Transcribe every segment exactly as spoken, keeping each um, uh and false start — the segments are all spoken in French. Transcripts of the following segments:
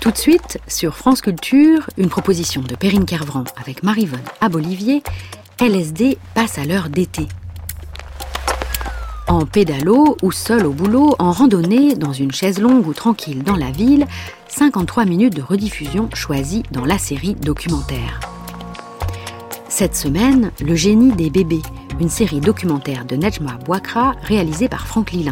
Tout de suite, sur France Culture, une proposition de Perrine Kervran avec Maryvonne Abolivier, L S D passe à l'heure d'été. En pédalo ou seul au boulot, en randonnée, dans une chaise longue ou tranquille dans la ville, cinquante-trois minutes de rediffusion choisies dans la série documentaire. Cette semaine, Le génie des bébés, une série documentaire de Nedjma Bouakra réalisée par Franck Lilin.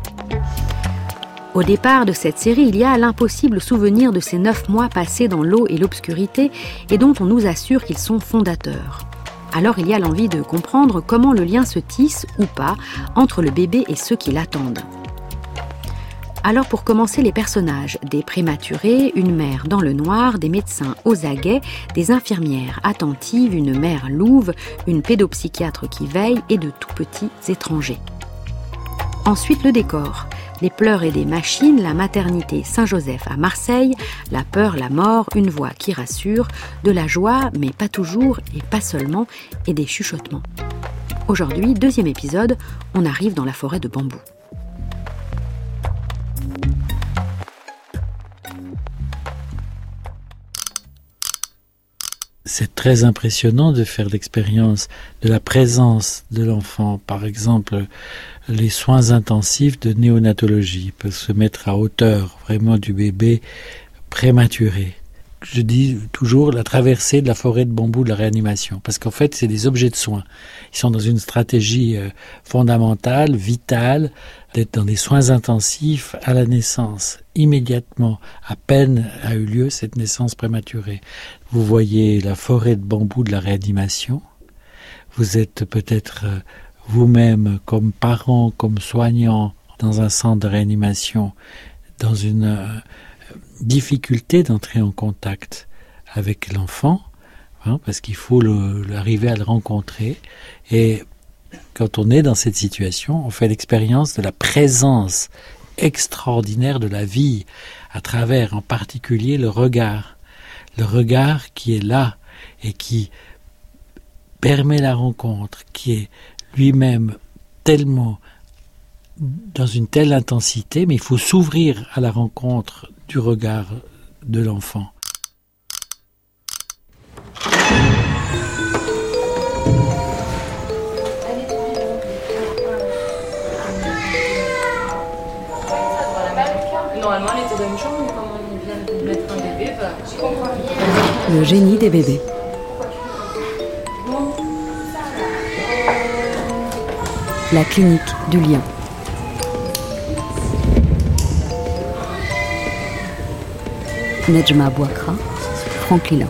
Au départ de cette série, il y a l'impossible souvenir de ces neuf mois passés dans l'eau et l'obscurité et dont on nous assure qu'ils sont fondateurs. Alors il y a l'envie de comprendre comment le lien se tisse, ou pas, entre le bébé et ceux qui l'attendent. Alors pour commencer, les personnages, des prématurés, une mère dans le noir, des médecins aux aguets, des infirmières attentives, une mère louve, une pédopsychiatre qui veille et de tout petits étrangers. Ensuite le décor. Les pleurs et des machines, la maternité Saint-Joseph à Marseille, la peur, la mort, une voix qui rassure, de la joie, mais pas toujours et pas seulement, et des chuchotements. Aujourd'hui, deuxième épisode, on arrive dans la forêt de bambou. C'est très impressionnant de faire l'expérience de la présence de l'enfant. Par exemple, les soins intensifs de néonatologie peuvent se mettre à hauteur vraiment du bébé prématuré. Je dis toujours la traversée de la forêt de bambou de la réanimation, parce qu'en fait, c'est des objets de soins. Ils sont dans une stratégie euh, fondamentale, vitale, d'être dans des soins intensifs à la naissance, immédiatement, à peine a eu lieu cette naissance prématurée. Vous voyez la forêt de bambou de la réanimation. Vous êtes peut-être euh, vous-même, comme parent, comme soignant, dans un centre de réanimation, dans une euh, difficulté d'entrer en contact avec l'enfant, hein, parce qu'il faut le, arriver à le rencontrer. Et quand on est dans cette situation, on fait l'expérience de la présence extraordinaire de la vie, à travers en particulier le regard. Le regard qui est là et qui permet la rencontre, qui est lui-même tellement dans une telle intensité, mais il faut s'ouvrir à la rencontre du regard de l'enfant. Normalement, elle était dans une chambre, mais comme on vient de mettre un bébé, bah, je comprends rien. Le génie des bébés. La clinique du Lion. Nedjma Bouakra, Franck Lilin.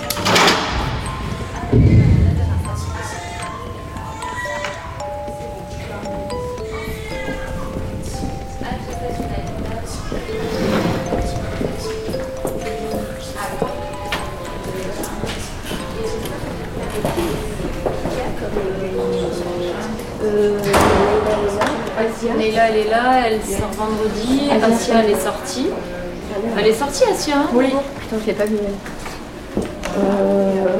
Leïla, elle est là, elle sort vendredi. Asia, elle est sortie. Elle est sortie, Asia, hein? Oui. Putain, je l'ai pas vue. Euh...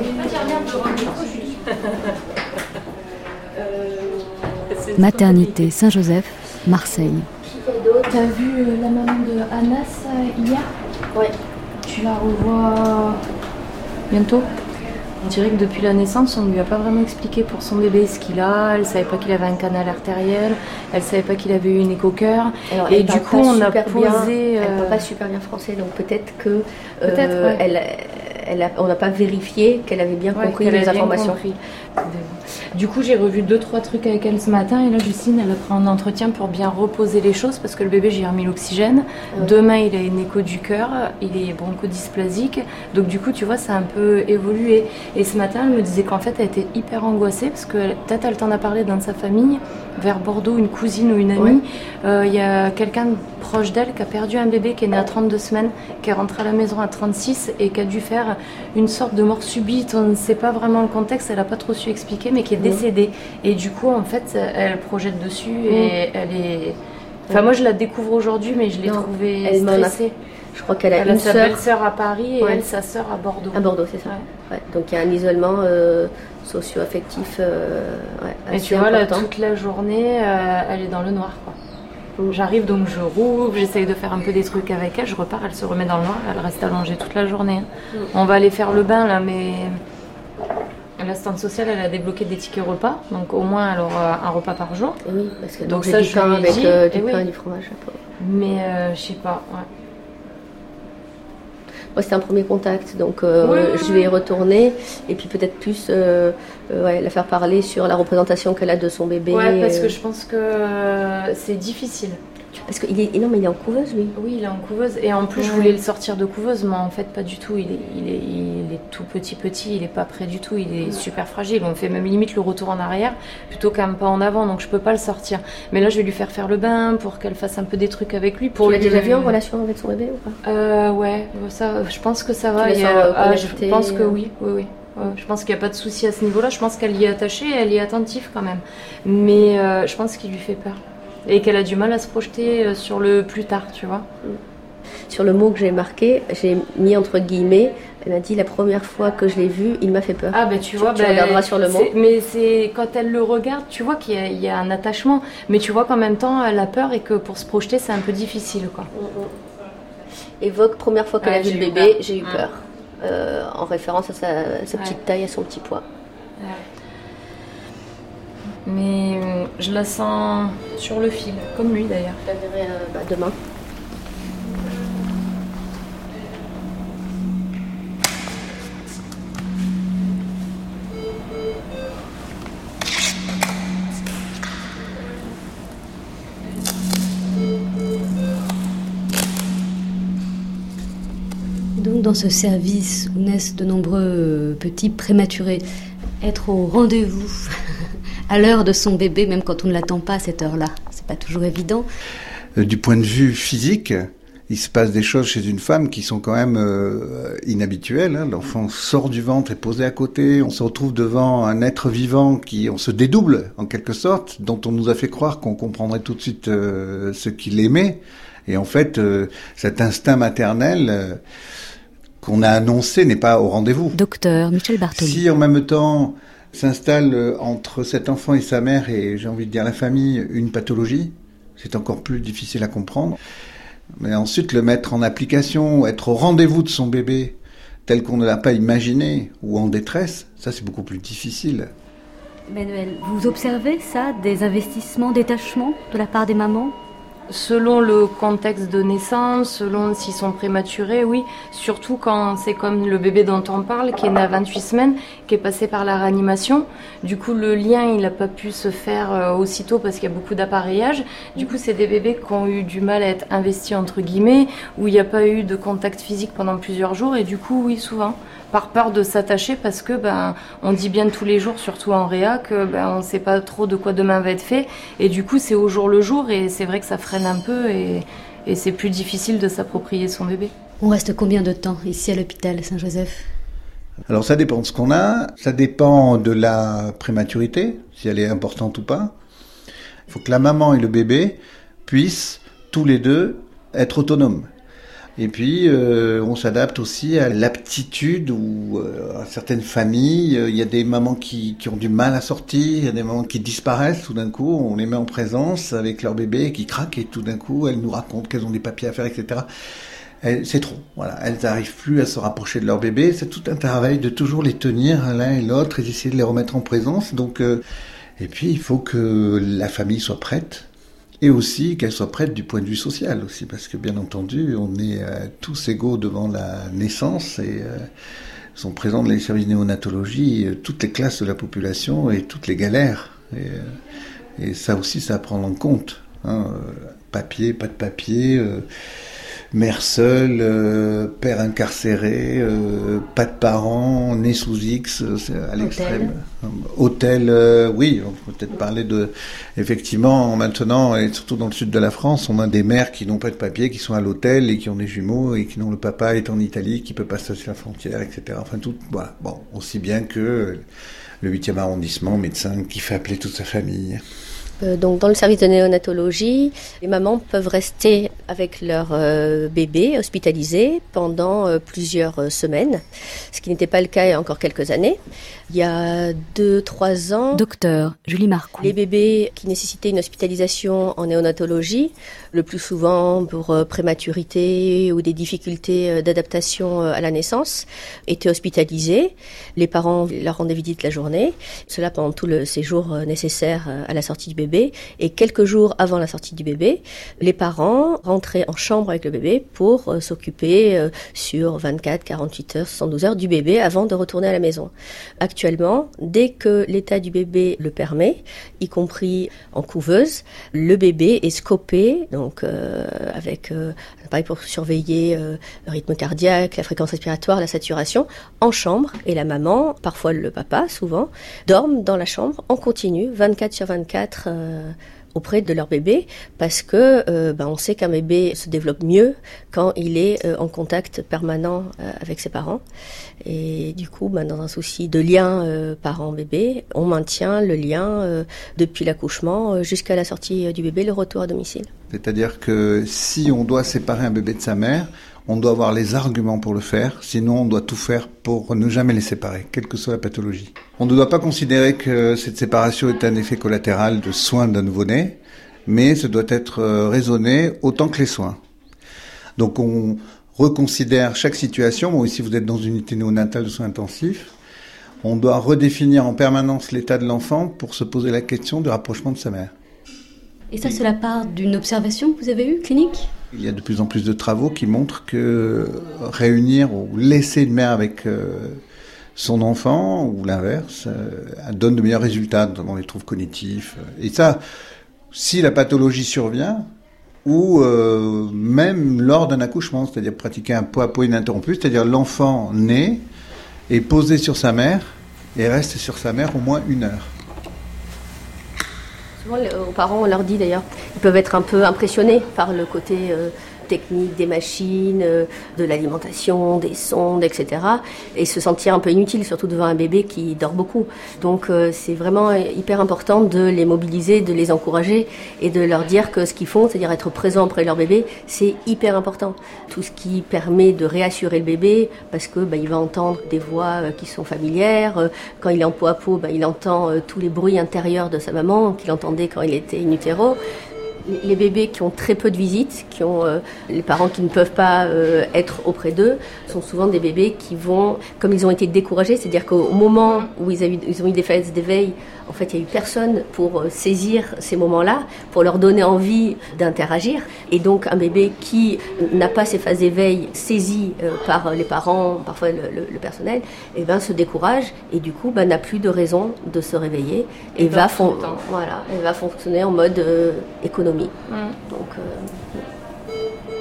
Maternité Saint-Joseph, Marseille. T'as vu euh, la maman de Anas euh, hier? Ouais. Tu la revois bientôt? On dirait que depuis la naissance, on ne lui a pas vraiment expliqué pour son bébé ce qu'il a. Elle ne savait pas qu'il avait un canal artériel. Elle ne savait pas qu'il avait eu une écho-cœur. Alors, et du coup, on a posé... Bien, euh... Elle ne parle pas super bien français, donc peut-être que... Euh, peut-être, ouais. elle, elle a, on n'a pas vérifié qu'elle avait bien ouais, compris les informations. Compris. Du coup, j'ai revu deux, trois trucs avec elle ce matin. Et là, Justine, elle a pris un entretien pour bien reposer les choses parce que le bébé, j'ai remis l'oxygène. Ouais. Demain, il a une écho du cœur. Il est bronchodysplasique. Donc, du coup, tu vois, ça a un peu évolué. Et ce matin, elle me disait qu'en fait, elle était hyper angoissée parce que peut-être elle t'en a parlé dans sa famille, vers Bordeaux, une cousine ou une amie. Il ouais. euh, y a quelqu'un proche d'elle qui a perdu un bébé qui est né à trente-deux semaines, qui est rentré à la maison à trente-six et qui a dû faire une sorte de mort subite. On ne sait pas vraiment le contexte, elle n'a pas trop su expliquer, mais qui est décédée. Et du coup, en fait, elle projette dessus et mmh. elle est... Enfin, moi, je la découvre aujourd'hui, mais je l'ai non, trouvée elle stressée. Je crois qu'elle a elle une a sa sœur. belle-sœur à Paris et ouais. elle, sa sœur à Bordeaux. À Bordeaux, c'est ça. Ouais. Ouais. Donc, il y a un isolement euh, socio-affectif euh, ouais, et tu vois, là, toute la journée, euh, elle est dans le noir, quoi. J'arrive donc je rouvre, j'essaye de faire un peu des trucs avec elle, je repars, elle se remet dans le noir, elle reste allongée toute la journée. Hein. On va aller faire le bain là, mais l'assistante sociale elle a débloqué des tickets repas, donc au moins elle aura un repas par jour. Et oui, parce que donc, donc ça du je pain lui ai avec dit, euh, du et pain oui. et du fromage. Mais euh, je sais pas, ouais. Moi, c'était un premier contact, donc euh, oui, je lui ai retourné, et puis peut-être plus euh, euh, ouais, la faire parler sur la représentation qu'elle a de son bébé. Ouais, parce euh... que je pense que euh, c'est difficile. Parce qu'il est, non, mais il est en couveuse, lui. Oui, il est en couveuse, et en plus ouais. je voulais le sortir de couveuse, mais en fait pas du tout, il est, il est, il est tout petit petit, il est pas prêt du tout, il est super fragile, on fait même limite le retour en arrière, plutôt qu'un pas en avant, donc je peux pas le sortir. Mais là je vais lui faire faire le bain, pour qu'elle fasse un peu des trucs avec lui. Pour tu l'as lui... déjà vu en relation avec son bébé ou pas? euh, Ouais, ça, je pense que ça va, et, euh, ah, je pense que oui, oui, oui. Ouais, je pense qu'il n'y a pas de souci à ce niveau-là, je pense qu'elle y est attachée, elle y est attentive quand même, mais euh, je pense qu'il lui fait peur. Et qu'elle a du mal à se projeter sur le plus tard, tu vois. Sur le mot que j'ai marqué, j'ai mis entre guillemets, elle m'a dit la première fois que je l'ai vu, il m'a fait peur. Ah ben tu, tu vois, tu ben, regarderas sur le mot. Mais c'est quand elle le regarde, tu vois qu'il y a, il y a un attachement, mais tu vois qu'en même temps elle a peur et que pour se projeter c'est un peu difficile, quoi. Mm-hmm. Évoque première fois qu'elle ouais, a vu le bébé, peur. j'ai eu peur, mmh. euh, en référence à sa, sa petite ouais. taille, à son petit poids. Ouais. Mais euh, je la sens sur le fil, comme lui d'ailleurs. Je la verrai euh, bah, demain. Donc dans ce service où naissent de nombreux petits prématurés, être au rendez-vous à l'heure de son bébé, même quand on ne l'attend pas à cette heure-là, c'est pas toujours évident. Euh, du point de vue physique, il se passe des choses chez une femme qui sont quand même euh, inhabituelles. Hein. L'enfant sort du ventre, est posé à côté, on se retrouve devant un être vivant qui, on se dédouble en quelque sorte, dont on nous a fait croire qu'on comprendrait tout de suite euh, ce qu'il aimait. Et en fait, euh, cet instinct maternel euh, qu'on a annoncé n'est pas au rendez-vous. Docteur Michel Bartoli. Si en même temps s'installe entre cet enfant et sa mère, et j'ai envie de dire la famille, une pathologie, c'est encore plus difficile à comprendre. Mais ensuite, le mettre en application, être au rendez-vous de son bébé, tel qu'on ne l'a pas imaginé, ou en détresse, ça c'est beaucoup plus difficile. Manuel, vous observez ça, des investissements, détachements de la part des mamans ? Selon le contexte de naissance, selon s'ils sont prématurés, oui. Surtout quand c'est comme le bébé dont on parle, qui est né à vingt-huit semaines, qui est passé par la réanimation. Du coup, le lien, il n'a pas pu se faire euh, aussitôt parce qu'il y a beaucoup d'appareillage. Du coup, c'est des bébés qui ont eu du mal à être investis, entre guillemets, où il n'y a pas eu de contact physique pendant plusieurs jours. Et du coup, oui, souvent, par peur de s'attacher parce que ben on dit bien tous les jours, surtout en réa, que ben on ne sait pas trop de quoi demain va être fait. Et du coup, c'est au jour le jour et c'est vrai que ça freine un peu et, et c'est plus difficile de s'approprier son bébé. On reste combien de temps ici à l'hôpital Saint-Joseph ? Alors ça dépend de ce qu'on a, ça dépend de la prématurité, si elle est importante ou pas. Il faut que la maman et le bébé puissent tous les deux être autonomes. Et puis, euh, on s'adapte aussi à l'aptitude ou euh, à certaines familles. Il y a des mamans qui, qui ont du mal à sortir, il y a des mamans qui disparaissent tout d'un coup. On les met en présence avec leur bébé qui craque et tout d'un coup, elles nous racontent qu'elles ont des papiers à faire, et cetera. Elles, c'est trop. Voilà, elles n'arrivent plus à se rapprocher de leur bébé. C'est tout un travail de toujours les tenir l'un et l'autre et d'essayer de les remettre en présence. Donc, euh, et puis, il faut que la famille soit prête. Et aussi qu'elle soit prête du point de vue social aussi, parce que bien entendu, on est euh, tous égaux devant la naissance et euh, sont présents dans les services de néonatologie euh, toutes les classes de la population et toutes les galères. Et, euh, et ça aussi, c'est à prendre en compte. Hein, euh, papier, pas de papier, euh, mère seule, euh, père incarcéré, euh, pas de parents, né sous X, c'est à l'extrême. Hôtel, euh, oui, on peut peut-être parler de... Effectivement, maintenant, et surtout dans le sud de la France, on a des mères qui n'ont pas de papier, qui sont à l'hôtel et qui ont des jumeaux et qui n'ont le papa est en Italie, qui peut pas passer la frontière, et cetera. Enfin, tout, voilà. Bon, aussi bien que le huitième arrondissement, médecin qui fait appeler toute sa famille. Euh, donc dans le service de néonatologie, les mamans peuvent rester avec leur euh, bébé hospitalisé pendant euh, plusieurs euh, semaines, ce qui n'était pas le cas il y a encore quelques années. Il y a deux, trois ans, Docteur Julie Marcoux. Les bébés qui nécessitaient une hospitalisation en néonatologie, le plus souvent pour euh, prématurité ou des difficultés euh, d'adaptation euh, à la naissance, étaient hospitalisés. Les parents leur rendaient visite la journée, cela pendant tout le séjour euh, nécessaire euh, à la sortie du bébé. Et quelques jours avant la sortie du bébé, les parents rentraient en chambre avec le bébé pour euh, s'occuper euh, sur vingt-quatre, quarante-huit heures, soixante-douze heures du bébé avant de retourner à la maison. Actuellement, dès que l'état du bébé le permet, y compris en couveuse, le bébé est scopé, donc euh, avec euh, un appareil pour surveiller euh, le rythme cardiaque, la fréquence respiratoire, la saturation, en chambre. Et la maman, parfois le papa, souvent, dorment dans la chambre en continu, vingt-quatre sur vingt-quatre, euh, auprès de leur bébé, parce que euh, ben, on sait qu'un bébé se développe mieux quand il est euh, en contact permanent euh, avec ses parents. Et du coup, ben, dans un souci de lien euh, parent-bébé, on maintient le lien euh, depuis l'accouchement euh, jusqu'à la sortie euh, du bébé, le retour à domicile. C'est-à-dire que si on doit séparer un bébé de sa mère, on doit avoir les arguments pour le faire, sinon on doit tout faire pour ne jamais les séparer, quelle que soit la pathologie. On ne doit pas considérer que cette séparation est un effet collatéral de soins d'un nouveau-né, mais ce doit être raisonné autant que les soins. Donc on reconsidère chaque situation. Bon, ici vous êtes dans une unité néonatale de soins intensifs. On doit redéfinir en permanence l'état de l'enfant pour se poser la question du rapprochement de sa mère. Et ça, c'est la part d'une observation que vous avez eue, clinique ? Il y a de plus en plus de travaux qui montrent que réunir ou laisser une mère avec euh, son enfant, ou l'inverse, euh, donne de meilleurs résultats, notamment les troubles cognitifs. Et ça, si la pathologie survient, ou euh, même lors d'un accouchement, c'est-à-dire pratiquer un pot à pot ininterrompu, c'est-à-dire l'enfant naît, est posé sur sa mère, et reste sur sa mère au moins une heure. Souvent, aux parents, on leur dit d'ailleurs, ils peuvent être un peu impressionnés par le côté euh, technique des machines, euh, de l'alimentation, des sondes, et cetera. Et se sentir un peu inutile, surtout devant un bébé qui dort beaucoup. Donc euh, c'est vraiment hyper important de les mobiliser, de les encourager et de leur dire que ce qu'ils font, c'est-à-dire être présent auprès de leur bébé, c'est hyper important. Tout ce qui permet de réassurer le bébé, parce que bah, il va entendre des voix euh, qui sont familières. Euh, quand il est en peau à peau, bah, il entend euh, tous les bruits intérieurs de sa maman qu'il entendait quand il était in utero. Les bébés qui ont très peu de visites, qui ont euh, les parents qui ne peuvent pas euh, être auprès d'eux, sont souvent des bébés qui vont, comme ils ont été découragés, c'est-à-dire qu'au moment où ils, a eu, ils ont eu des phases d'éveil, en fait, il n'y a eu personne pour euh, saisir ces moments-là, pour leur donner envie d'interagir. Et donc, un bébé qui n'a pas ces phases d'éveil saisies euh, par les parents, parfois le, le, le personnel, eh ben, se décourage et du coup, ben, n'a plus de raison de se réveiller et, et va, fon- voilà, et va fonctionner en mode euh, économique. Mmh. Donc, euh...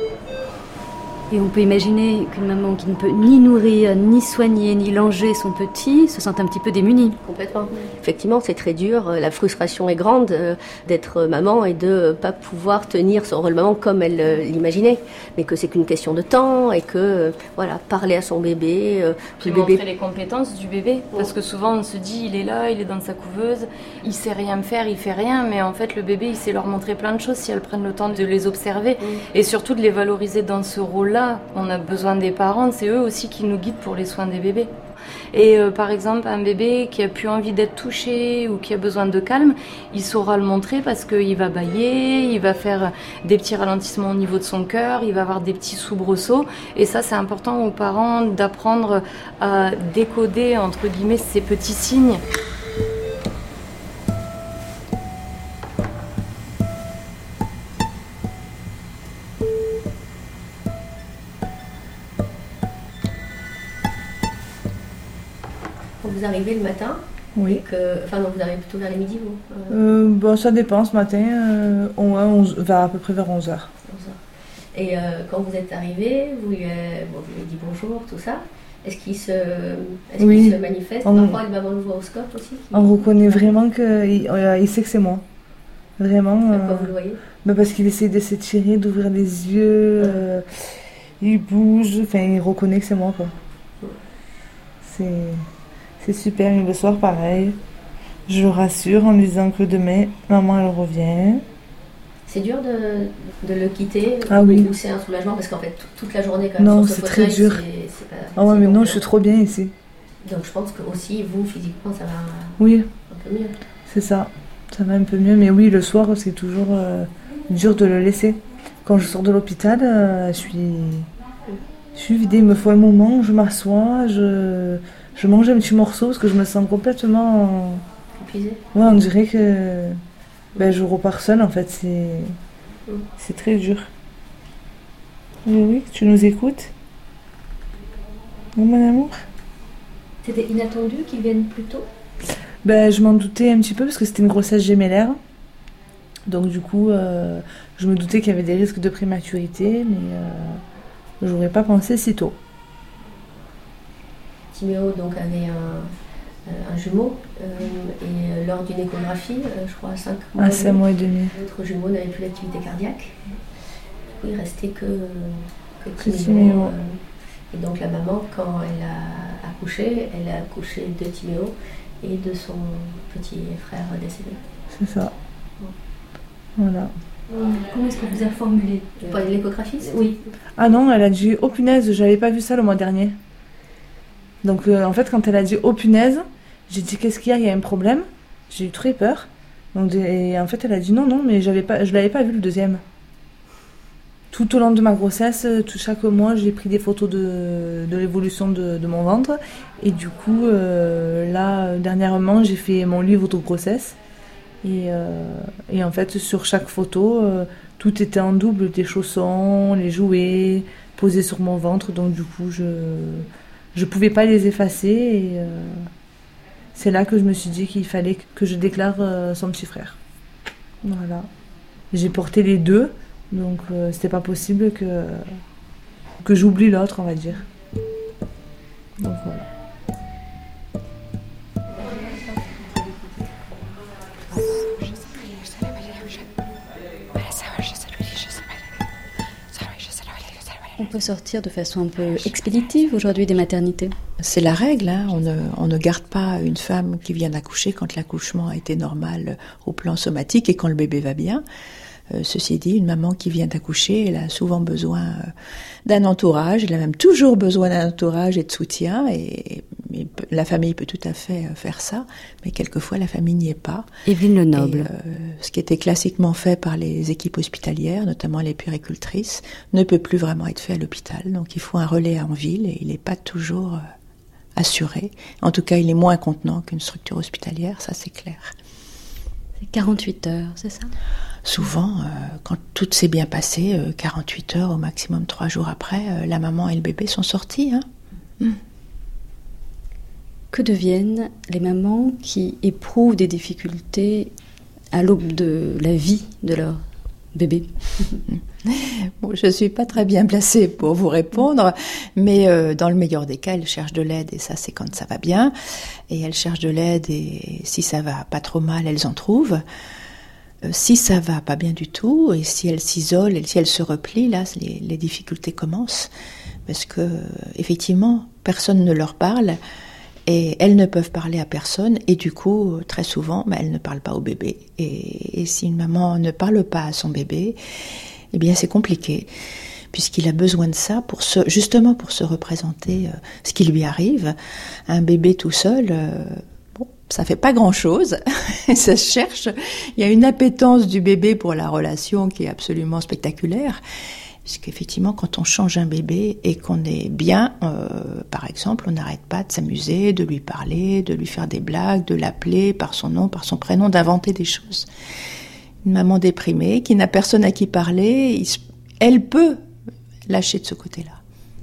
Et on peut imaginer qu'une maman qui ne peut ni nourrir, ni soigner, ni langer son petit se sente un petit peu démunie. Complètement. Effectivement, c'est très dur. La frustration est grande euh, d'être maman et de ne pas pouvoir tenir son rôle maman comme elle euh, l'imaginait. Mais que c'est qu'une question de temps et que, euh, voilà, parler à son bébé. Euh, Puis le montrer bébé... les compétences du bébé. Oh. Parce que souvent, on se dit, il est là, il est dans sa couveuse, il sait rien faire, il fait rien. Mais en fait, le bébé, il sait leur montrer plein de choses si elles prennent le temps de les observer. Oh. Et surtout de les valoriser dans ce rôle-là. On a besoin des parents, c'est eux aussi qui nous guident pour les soins des bébés. Et euh, par exemple, un bébé qui a plus envie d'être touché ou qui a besoin de calme, il saura le montrer parce qu'il va bâiller, il va faire des petits ralentissements au niveau de son cœur, il va avoir des petits soubresauts. Et ça, c'est important aux parents d'apprendre à décoder, entre guillemets, ces petits signes. Vous arrivez le matin ? Oui. Que, enfin non, vous arrivez plutôt vers les midi, vous euh... euh, bon, ça dépend, ce matin, euh, on a onze, vers, à peu près vers onze heures. onze heures. Et euh, quand vous êtes arrivé, vous lui avez, bon, vous lui avez dit bonjour, tout ça. Est-ce qu'il se, est-ce oui. qu'il se manifeste ? On, Parfois, il va voir le voir au scope aussi. On reconnaît vraiment qu'il euh, il sait que c'est moi. Vraiment. Pourquoi euh, vous le voyez ? bah Parce qu'il essaie de s'étirer, d'ouvrir les yeux, euh, il bouge, enfin, il reconnaît que c'est moi, quoi. Ouais. C'est... C'est super, et le soir pareil. Je le rassure en lui disant que demain, maman, elle revient. C'est dur de, de le quitter ah, ou, oui. ou c'est un soulagement parce qu'en fait toute la journée quand même non, sur ce c'est fauteuil, très dur. c'est, c'est pas, ah ouais, c'est mais non, long. je suis trop bien ici. Donc je pense que aussi vous physiquement ça va oui. un peu mieux. C'est ça, ça va un peu mieux, mais oui, le soir c'est toujours euh, dur de le laisser. Quand je sors de l'hôpital, euh, je suis, je suis vidée. Il me faut un moment, je m'assois, je, je mange un petit morceau parce que je me sens complètement épuisée. Ouais, on dirait que ben, je repars seule en fait. C'est, c'est très dur. Oui, oui, tu nous écoutes? Oui, mon amour. C'était inattendu qu'ils viennent plus tôt? Ben, je m'en doutais un petit peu parce que c'était une grossesse gémellaire. Donc du coup, euh, je me doutais qu'il y avait des risques de prématurité, mais euh, j'aurais pas pensé si tôt. Timéo donc avait un, un jumeau euh, et lors d'une échographie, euh, je crois à cinq mois, ah, cinq mois et demi, l'autre jumeau n'avait plus d'activité cardiaque. Du coup, il restait que, que que Timéo. Timéo. Euh, et donc la maman, quand elle a accouché, elle a accouché de Timéo et de son petit frère décédé. C'est ça. Voilà. Comment est-ce que vous avez formulé? Vous parlez de l'échographie? Oui. Ah non, elle a dit « Oh punaise, j'avais pas vu ça le mois dernier ». Donc euh, en fait, quand elle a dit « Oh punaise », j'ai dit « Qu'est-ce qu'il y a? Il y a un problème ?» J'ai eu très peur. Donc, et en fait, elle a dit « Non, non, mais j'avais pas, je l'avais pas vu le deuxième ». Tout au long de ma grossesse, tout, chaque mois, j'ai pris des photos de, de l'évolution de, de mon ventre. Et du coup, euh, là, dernièrement, j'ai fait mon livre de grossesse. Et, euh, et en fait, sur chaque photo, euh, tout était en double, des chaussons, les jouets, posés sur mon ventre. Donc du coup, je je pouvais pas les effacer. Et euh, c'est là que je me suis dit qu'il fallait que je déclare euh, son petit frère. Voilà. J'ai porté les deux, donc euh, c'était pas possible que, que j'oublie l'autre, on va dire. Donc voilà. On peut sortir de façon un peu expéditive aujourd'hui des maternités. C'est la règle, hein. on, ne, on ne garde pas une femme qui vient d'accoucher quand l'accouchement a été normal au plan somatique et quand le bébé va bien. Euh, ceci dit, une maman qui vient d'accoucher, elle a souvent besoin euh, d'un entourage, elle a même toujours besoin d'un entourage et de soutien, et, et la famille peut tout à fait euh, faire ça, mais quelquefois la famille n'y est pas. Evelyne Lenoble. Et, euh, ce qui était classiquement fait par les équipes hospitalières, notamment les puéricultrices, ne peut plus vraiment être fait à l'hôpital, donc il faut un relais en ville, et il n'est pas toujours euh, assuré. En tout cas, il est moins contenant qu'une structure hospitalière, ça c'est clair. C'est quarante-huit heures, c'est ça ? Souvent, euh, quand tout s'est bien passé, euh, quarante-huit heures, au maximum trois jours après, euh, la maman et le bébé sont sortis. Hein. Mm. Que deviennent les mamans qui éprouvent des difficultés à l'aube de la vie de leur bébé ? Bon, je ne suis pas très bien placée pour vous répondre, mais euh, dans le meilleur des cas, elles cherchent de l'aide, et ça c'est quand ça va bien. Et elles cherchent de l'aide, et si ça va pas trop mal, elles en trouvent. Euh, si ça va pas bien du tout, et si elles s'isolent, et si elles se replient, là, les, les difficultés commencent. Parce que, effectivement, personne ne leur parle, et elles ne peuvent parler à personne, et du coup, très souvent, bah, elles ne parlent pas au bébé. Et, et si une maman ne parle pas à son bébé, eh bien c'est compliqué, puisqu'il a besoin de ça pour se, justement pour se représenter euh, ce qui lui arrive. Un bébé tout seul, euh, bon, ça fait pas grand-chose, ça se cherche. Il y a une appétence du bébé pour la relation qui est absolument spectaculaire, puisqu'effectivement, quand on change un bébé et qu'on est bien, euh, par exemple, on n'arrête pas de s'amuser, de lui parler, de lui faire des blagues, de l'appeler par son nom, par son prénom, d'inventer des choses. Une maman déprimée, qui n'a personne à qui parler, elle peut lâcher de ce côté-là.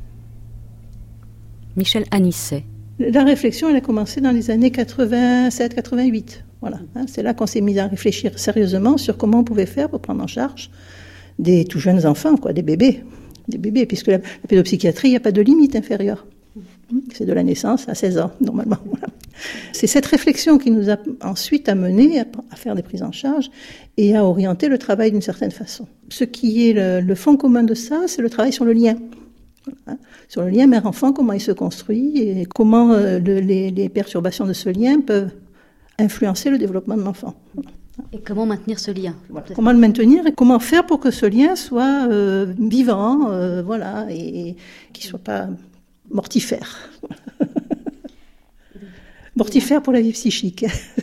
Michel Anisset. La réflexion, elle a commencé dans les années quatre-vingt-sept quatre-vingt-huit. Voilà, hein, c'est là qu'on s'est mis à réfléchir sérieusement sur comment on pouvait faire pour prendre en charge des tout jeunes enfants, quoi, des bébés. Des bébés, puisque la, la pédopsychiatrie, il n'y a pas de limite inférieure. C'est de la naissance à seize ans, normalement. Voilà. C'est cette réflexion qui nous a ensuite amené à, à faire des prises en charge et à orienter le travail d'une certaine façon. Ce qui est le, le fond commun de ça, c'est le travail sur le lien. Voilà. Sur le lien mère-enfant, comment il se construit et comment euh, le, les, les perturbations de ce lien peuvent influencer le développement de l'enfant. Voilà. Et comment maintenir ce lien? Voilà. Comment le maintenir et comment faire pour que ce lien soit euh, vivant, euh, voilà, et, et qu'il ne soit pas mortifère. Mortifère pour la vie psychique.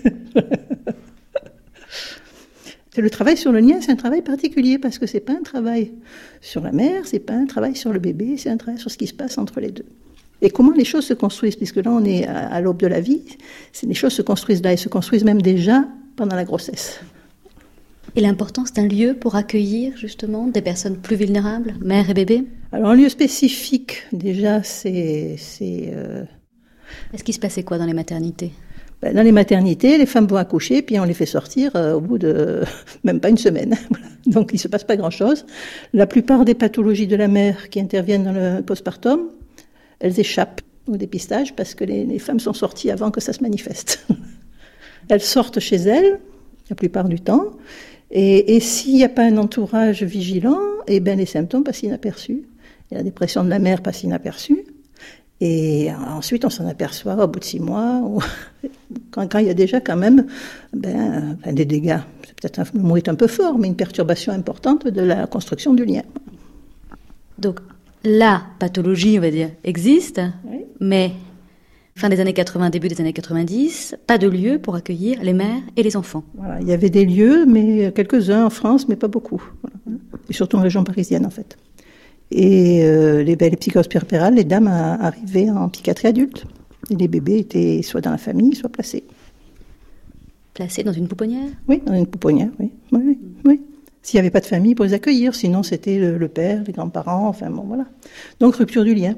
Le travail sur le lien, c'est un travail particulier parce que c'est pas un travail sur la mère, c'est pas un travail sur le bébé, c'est un travail sur ce qui se passe entre les deux. Et comment les choses se construisent, puisque là on est à, à l'aube de la vie, c'est, les choses se construisent là, et se construisent même déjà pendant la grossesse. Et l'importance d'un lieu pour accueillir justement des personnes plus vulnérables, mères et bébés? Alors un lieu spécifique, déjà, c'est... c'est euh... Est-ce qu'il se passait quoi dans les maternités? Ben, dans les maternités, les femmes vont accoucher, puis on les fait sortir euh, au bout de même pas une semaine. Donc il ne se passe pas grand-chose. La plupart des pathologies de la mère qui interviennent dans le postpartum, elles échappent au dépistage parce que les, les femmes sont sorties avant que ça se manifeste. Elles sortent chez elles, la plupart du temps, et, et s'il n'y a pas un entourage vigilant, eh ben les symptômes passent inaperçus. Et la dépression de la mère passe inaperçue. Et ensuite, on s'en aperçoit au bout de six mois, ou quand, quand il y a déjà quand même ben, ben des dégâts. C'est peut-être un, le mot est un peu fort, mais une perturbation importante de la construction du lien. Donc, la pathologie, on va dire, existe, oui. Mais fin des années quatre-vingts, début des années quatre-vingt-dix, pas de lieu pour accueillir les mères et les enfants. Voilà, il y avait des lieux, mais quelques-uns en France, mais pas beaucoup. Voilà. Et surtout en région parisienne, en fait. Et euh, les, ben, les psychoses puerpérales, les dames a, arrivaient en psychiatrie adulte. Et les bébés étaient soit dans la famille, soit placés. Placés dans une pouponnière? Oui, dans une pouponnière, oui. oui, oui, oui. S'il n'y avait pas de famille pour les accueillir, sinon c'était le, le père, les grands-parents, enfin bon, voilà. Donc rupture du lien.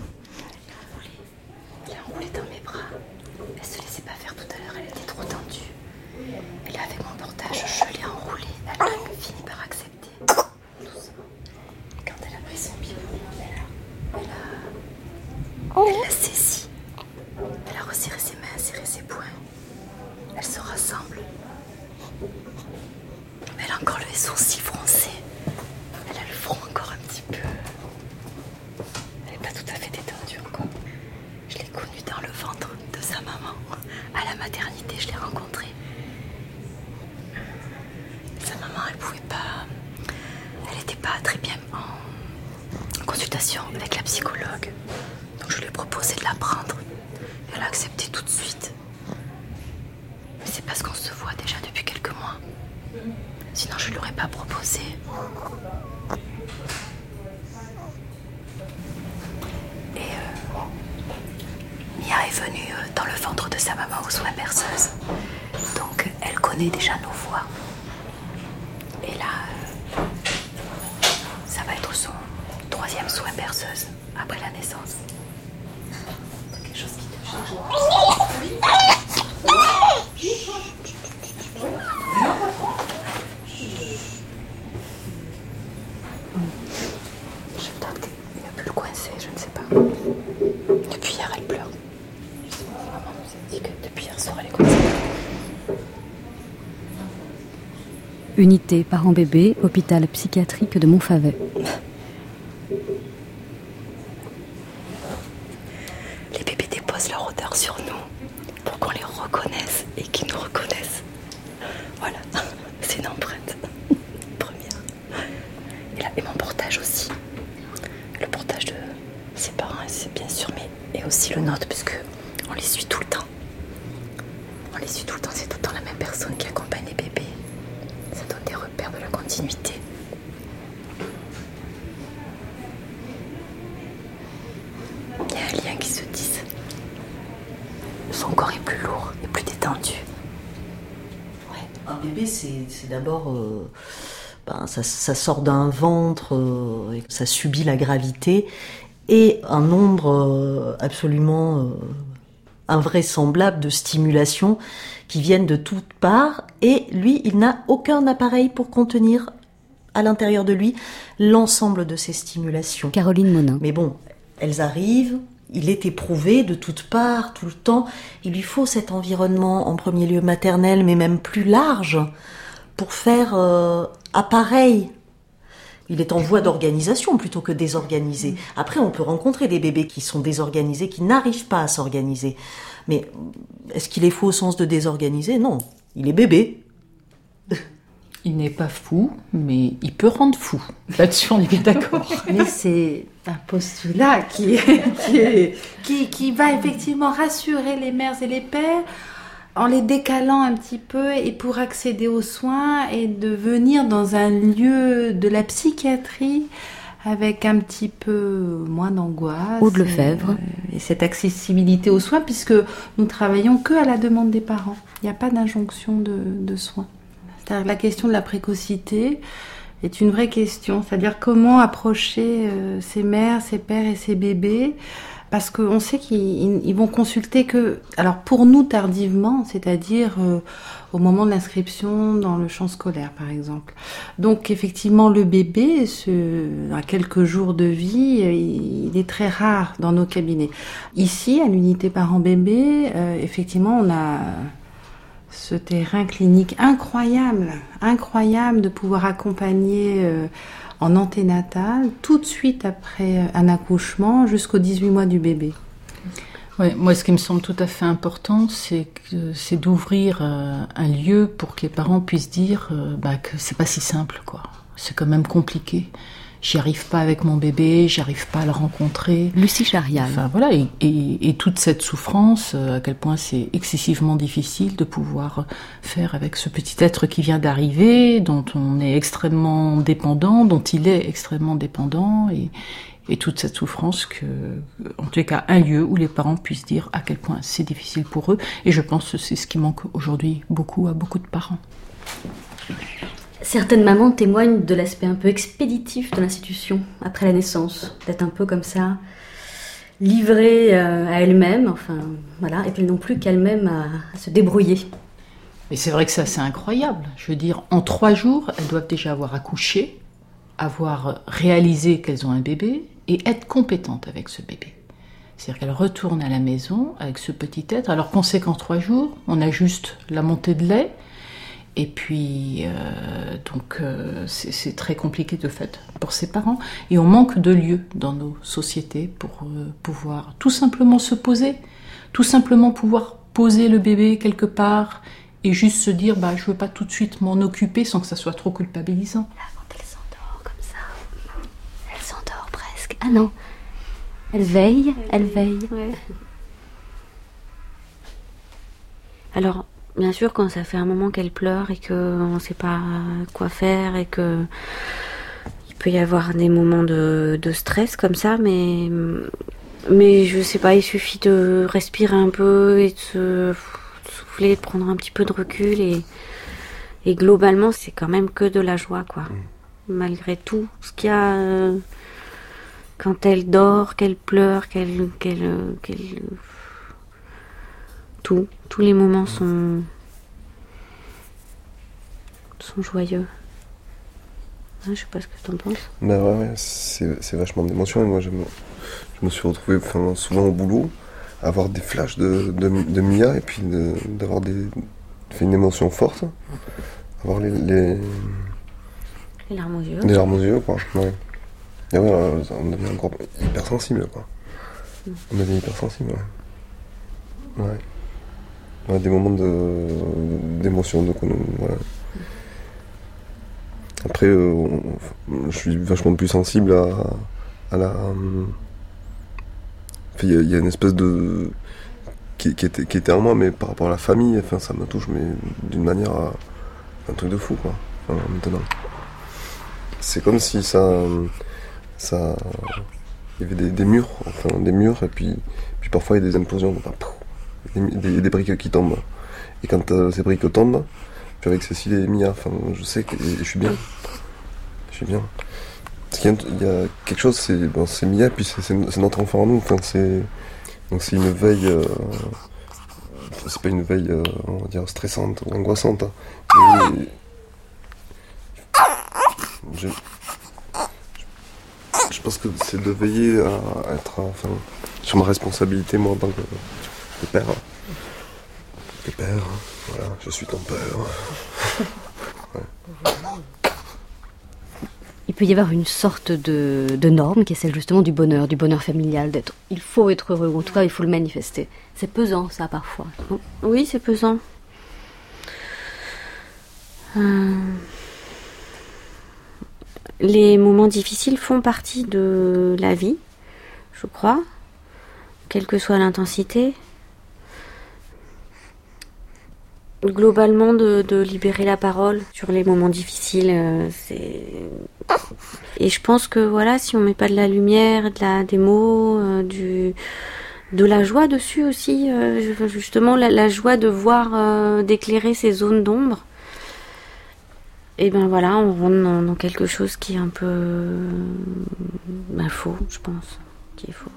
Elle est enroulée dans mes bras. Elle se laissait pas faire tout à l'heure, elle était trop tendue. Et là, avec mon portage, je l'ai enroulée. Elle a fini par accepter. Quand elle a pris son biberon, elle a, elle a, elle l'a saisi. Elle a resserré ses mains, serré ses poings. Elle se rassemble. Mais elle a encore le sourcil froncé. Elle a le front encore un petit peu. Elle n'est pas tout à fait détendue encore. Je l'ai connue dans le ventre de sa maman. À la maternité, je l'ai rencontrée. Sa maman, elle pouvait pas... Elle n'était pas très bien en consultation avec la psychologue. Donc je lui ai proposé de la prendre. Elle a accepté tout de suite. Mais c'est parce qu'on se voit déjà depuis quelques mois. Sinon je ne l'aurais pas proposé. Et euh, Mia est venue euh, dans le ventre de sa maman aux soins berceuses. Donc elle connaît déjà nos voix. Et là, euh, ça va être son troisième soin berceuse après la naissance. C'est quelque chose qui te change. Je peut-être qu'il a pu le coincer, je ne sais pas. Depuis hier, elle pleure. Maman nous a dit que depuis hier soir, elle est coincée. Unité parents-bébés, hôpital psychiatrique de Montfavet. Les bébés déposent leur odeur sur nous pour qu'on les reconnaisse et qu'ils nous reconnaissent. Voilà, c'est une empreinte première. Et là, et mon portage aussi. Le portage de ses parents, c'est bien sûr, mais et aussi le nôtre, puisque on les suit tout le temps. On les suit tout le temps, c'est tout le temps la même personne qui accompagne les bébés. Ça donne des repères de la continuité. Il y a un lien qui se tisse. Son corps est plus lourd et plus détendu. Ouais. Un bébé, c'est, c'est d'abord... Euh, ben, ça, ça sort d'un ventre, euh, et ça subit la gravité, et un nombre euh, absolument... Euh, invraisemblable de stimulation qui viennent de toutes parts, et lui, il n'a aucun appareil pour contenir à l'intérieur de lui l'ensemble de ces stimulations. Caroline Monin. Mais bon, elles arrivent, il est éprouvé de toutes parts, tout le temps. Il lui faut cet environnement, en premier lieu maternel, mais même plus large, pour faire euh, appareil. Il est en voie d'organisation plutôt que désorganisé. Après, on peut rencontrer des bébés qui sont désorganisés, qui n'arrivent pas à s'organiser. Mais est-ce qu'il est fou au sens de désorganisé ? Non, il est bébé. Il n'est pas fou, mais il peut rendre fou. Là-dessus, on est bien d'accord. Mais c'est un postulat qui, qui, qui, qui va effectivement rassurer les mères et les pères en les décalant un petit peu et pour accéder aux soins et de venir dans un lieu de la psychiatrie avec un petit peu moins d'angoisse. Aude Lefebvre. Et, et cette accessibilité aux soins, puisque nous travaillons que à la demande des parents. Il n'y a pas d'injonction de, de soins. C'est-à-dire la question de la précocité est une vraie question. C'est-à-dire comment approcher euh, ces mères, ces pères et ces bébés, parce qu'on sait qu'ils ils vont consulter que, alors pour nous tardivement, c'est-à-dire euh, au moment de l'inscription dans le champ scolaire par exemple. Donc effectivement le bébé, ce, à quelques jours de vie, il, il est très rare dans nos cabinets. Ici, à l'unité parents-bébés, euh, effectivement on a ce terrain clinique incroyable, incroyable de pouvoir accompagner euh, en anténatal, tout de suite après un accouchement, jusqu'aux dix-huit mois du bébé. Ouais, moi, ce qui me semble tout à fait important, c'est, que, c'est d'ouvrir euh, un lieu pour que les parents puissent dire euh, bah, que c'est pas si simple, quoi. C'est quand même compliqué. J'y arrive pas avec mon bébé, j'arrive pas à le rencontrer. Lucie Charial. Enfin voilà, et, et, et toute cette souffrance, à quel point c'est excessivement difficile de pouvoir faire avec ce petit être qui vient d'arriver, dont on est extrêmement dépendant, dont il est extrêmement dépendant, et, et toute cette souffrance que, en tous les cas, un lieu où les parents puissent dire à quel point c'est difficile pour eux. Et je pense que c'est ce qui manque aujourd'hui beaucoup à beaucoup de parents. Certaines mamans témoignent de l'aspect un peu expéditif de l'institution après la naissance, d'être un peu comme ça, livrée à elle-même, enfin voilà, et puis non plus qu'elle-même à, à se débrouiller. Mais c'est vrai que ça c'est incroyable. Je veux dire, en trois jours, elles doivent déjà avoir accouché, avoir réalisé qu'elles ont un bébé et être compétentes avec ce bébé. C'est-à-dire qu'elles retournent à la maison avec ce petit être, alors qu'on sait qu'en trois jours, on a juste la montée de lait. Et puis, euh, donc, euh, c'est, c'est très compliqué de fait pour ces parents. Et on manque de lieux dans nos sociétés pour euh, pouvoir tout simplement se poser, tout simplement pouvoir poser le bébé quelque part et juste se dire, bah, je veux pas tout de suite m'en occuper sans que ça soit trop culpabilisant. Là, quand elle s'endort comme ça, elle s'endort presque. Ah non, elle veille, elle veille. Ouais. Alors, bien sûr, quand ça fait un moment qu'elle pleure et qu'on ne sait pas quoi faire et que il peut y avoir des moments de, de stress comme ça, mais, mais je sais pas, il suffit de respirer un peu et de se de souffler, de prendre un petit peu de recul et, et globalement, c'est quand même que de la joie, quoi. Malgré tout, ce qu'il y a euh, quand elle dort, qu'elle pleure, qu'elle, qu'elle, qu'elle tout, tous les moments sont sont joyeux. Hein, je sais pas ce que t'en penses. Bah ouais, ouais c'est, c'est vachement d'émotions. Moi, je me, je me suis retrouvé enfin, souvent au boulot, à avoir des flashs de, de, de Mia et puis de, d'avoir des, fait une émotion forte, avoir les les, les larmes aux yeux. Les larmes aux yeux, quoi. Ouais. Et ouais, on devient encore hypersensible, quoi. Mm. On devient hypersensible, ouais. Ouais. Ouais, des moments de, d'émotion, donc on, voilà. Après, euh, on, je suis vachement plus sensible à, à la... Il y, y a une espèce de... Qui, qui, était, qui était en moi, mais par rapport à la famille, enfin, ça me touche, mais d'une manière... À, un truc de fou, quoi, enfin, maintenant. C'est comme si ça... ça il y avait des, des murs, enfin, des murs, et puis, puis parfois il y a des implosions, enfin, des, des, des briques qui tombent. Et quand euh, ces briques tombent, puis avec Cécile et Mia, enfin, je sais que je suis bien. Je suis bien. Parce qu'il y a, il y a quelque chose, c'est, bon, c'est Mia, puis c'est, c'est, c'est notre enfant en nous. Enfin, c'est, donc c'est une veille, euh, c'est pas une veille, euh, on va dire, stressante ou angoissante. Hein. Et, je, je pense que c'est de veiller à être, enfin, sur ma responsabilité, moi, en tant que, que père. Que père, voilà, je suis ton père. Ouais. peut y avoir une sorte de, de norme qui est celle justement du bonheur, du bonheur familial, d'être. Il faut être heureux, ou en tout cas il faut le manifester. C'est pesant ça parfois. Oui, c'est pesant. Euh... Les moments difficiles font partie de la vie, je crois, quelle que soit l'intensité. Globalement, de, de libérer la parole sur les moments difficiles, euh, c'est... Et je pense que voilà, si on met pas de la lumière, de la, des mots, euh, du, de la joie dessus aussi, euh, justement la, la joie de voir, euh, d'éclairer ces zones d'ombre, et ben voilà, on rentre dans, dans quelque chose qui est un peu ben, faux, je pense, qui est faux.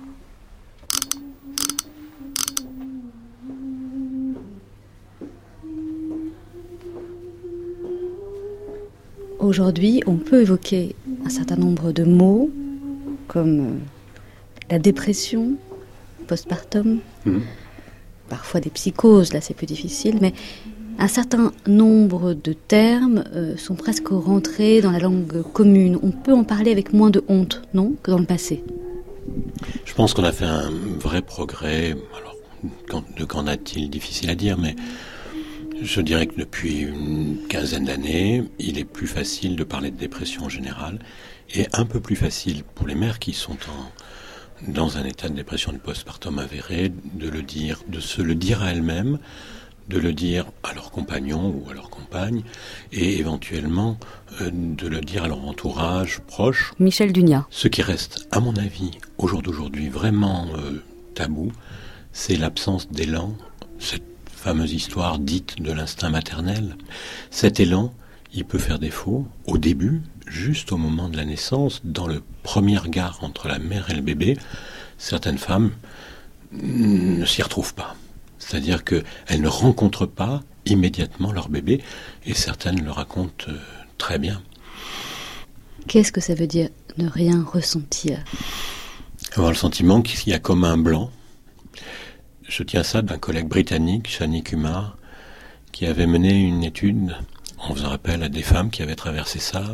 Aujourd'hui, on peut évoquer un certain nombre de mots, comme euh, la dépression, postpartum, mmh. parfois des psychoses, là c'est plus difficile, mais un certain nombre de termes euh, sont presque rentrés dans la langue commune. On peut en parler avec moins de honte, non, que dans le passé. Je pense qu'on a fait un vrai progrès. Alors, quand, de qu'en a-t-il, difficile à dire, mais je dirais que depuis une quinzaine d'années, il est plus facile de parler de dépression en général, et un peu plus facile pour les mères qui sont en, dans un état de dépression de postpartum avéré, de le dire, de se le dire à elles-mêmes, de le dire à leur compagnon ou à leur compagne, et éventuellement euh, de le dire à leur entourage proche. Michel Dugnat. Ce qui reste, à mon avis, au jour d'aujourd'hui, vraiment euh, tabou, c'est l'absence d'élan, cette fameuse histoire dite de l'instinct maternel. Cet élan, il peut faire défaut au début, juste au moment de la naissance, dans le premier regard entre la mère et le bébé. Certaines femmes ne s'y retrouvent pas. C'est-à-dire qu'elles ne rencontrent pas immédiatement leur bébé, et certaines le racontent euh, très bien. Qu'est-ce que ça veut dire, ne rien ressentir ? Avoir le sentiment qu'il y a comme un blanc. Je tiens ça d'un collègue britannique, Shani Kumar, qui avait mené une étude en faisant appel à des femmes qui avaient traversé ça,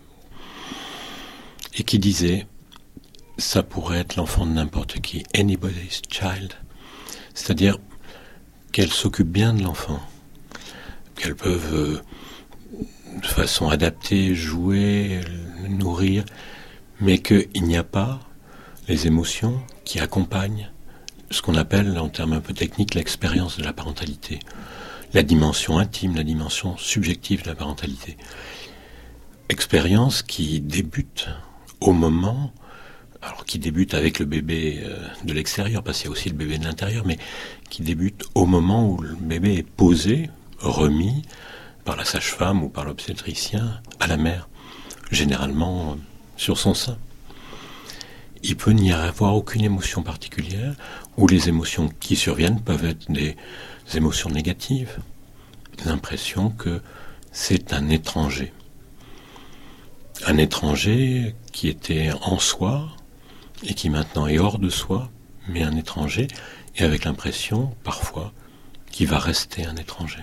et qui disait « ça pourrait être l'enfant de n'importe qui, anybody's child ». C'est-à-dire qu'elles s'occupent bien de l'enfant, qu'elles peuvent, euh, de façon adaptée, jouer, le nourrir, mais qu'il n'y a pas les émotions qui accompagnent ce qu'on appelle, en termes un peu techniques, l'expérience de la parentalité. La dimension intime, la dimension subjective de la parentalité. Expérience qui débute au moment, alors qui débute avec le bébé de l'extérieur, parce qu'il y a aussi le bébé de l'intérieur, mais qui débute au moment où le bébé est posé, remis par la sage-femme ou par l'obstétricien à la mère, généralement sur son sein. Il peut n'y avoir aucune émotion particulière, ou les émotions qui surviennent peuvent être des émotions négatives, l'impression que c'est un étranger. Un étranger qui était en soi, et qui maintenant est hors de soi, mais un étranger, et avec l'impression, parfois, qu'il va rester un étranger.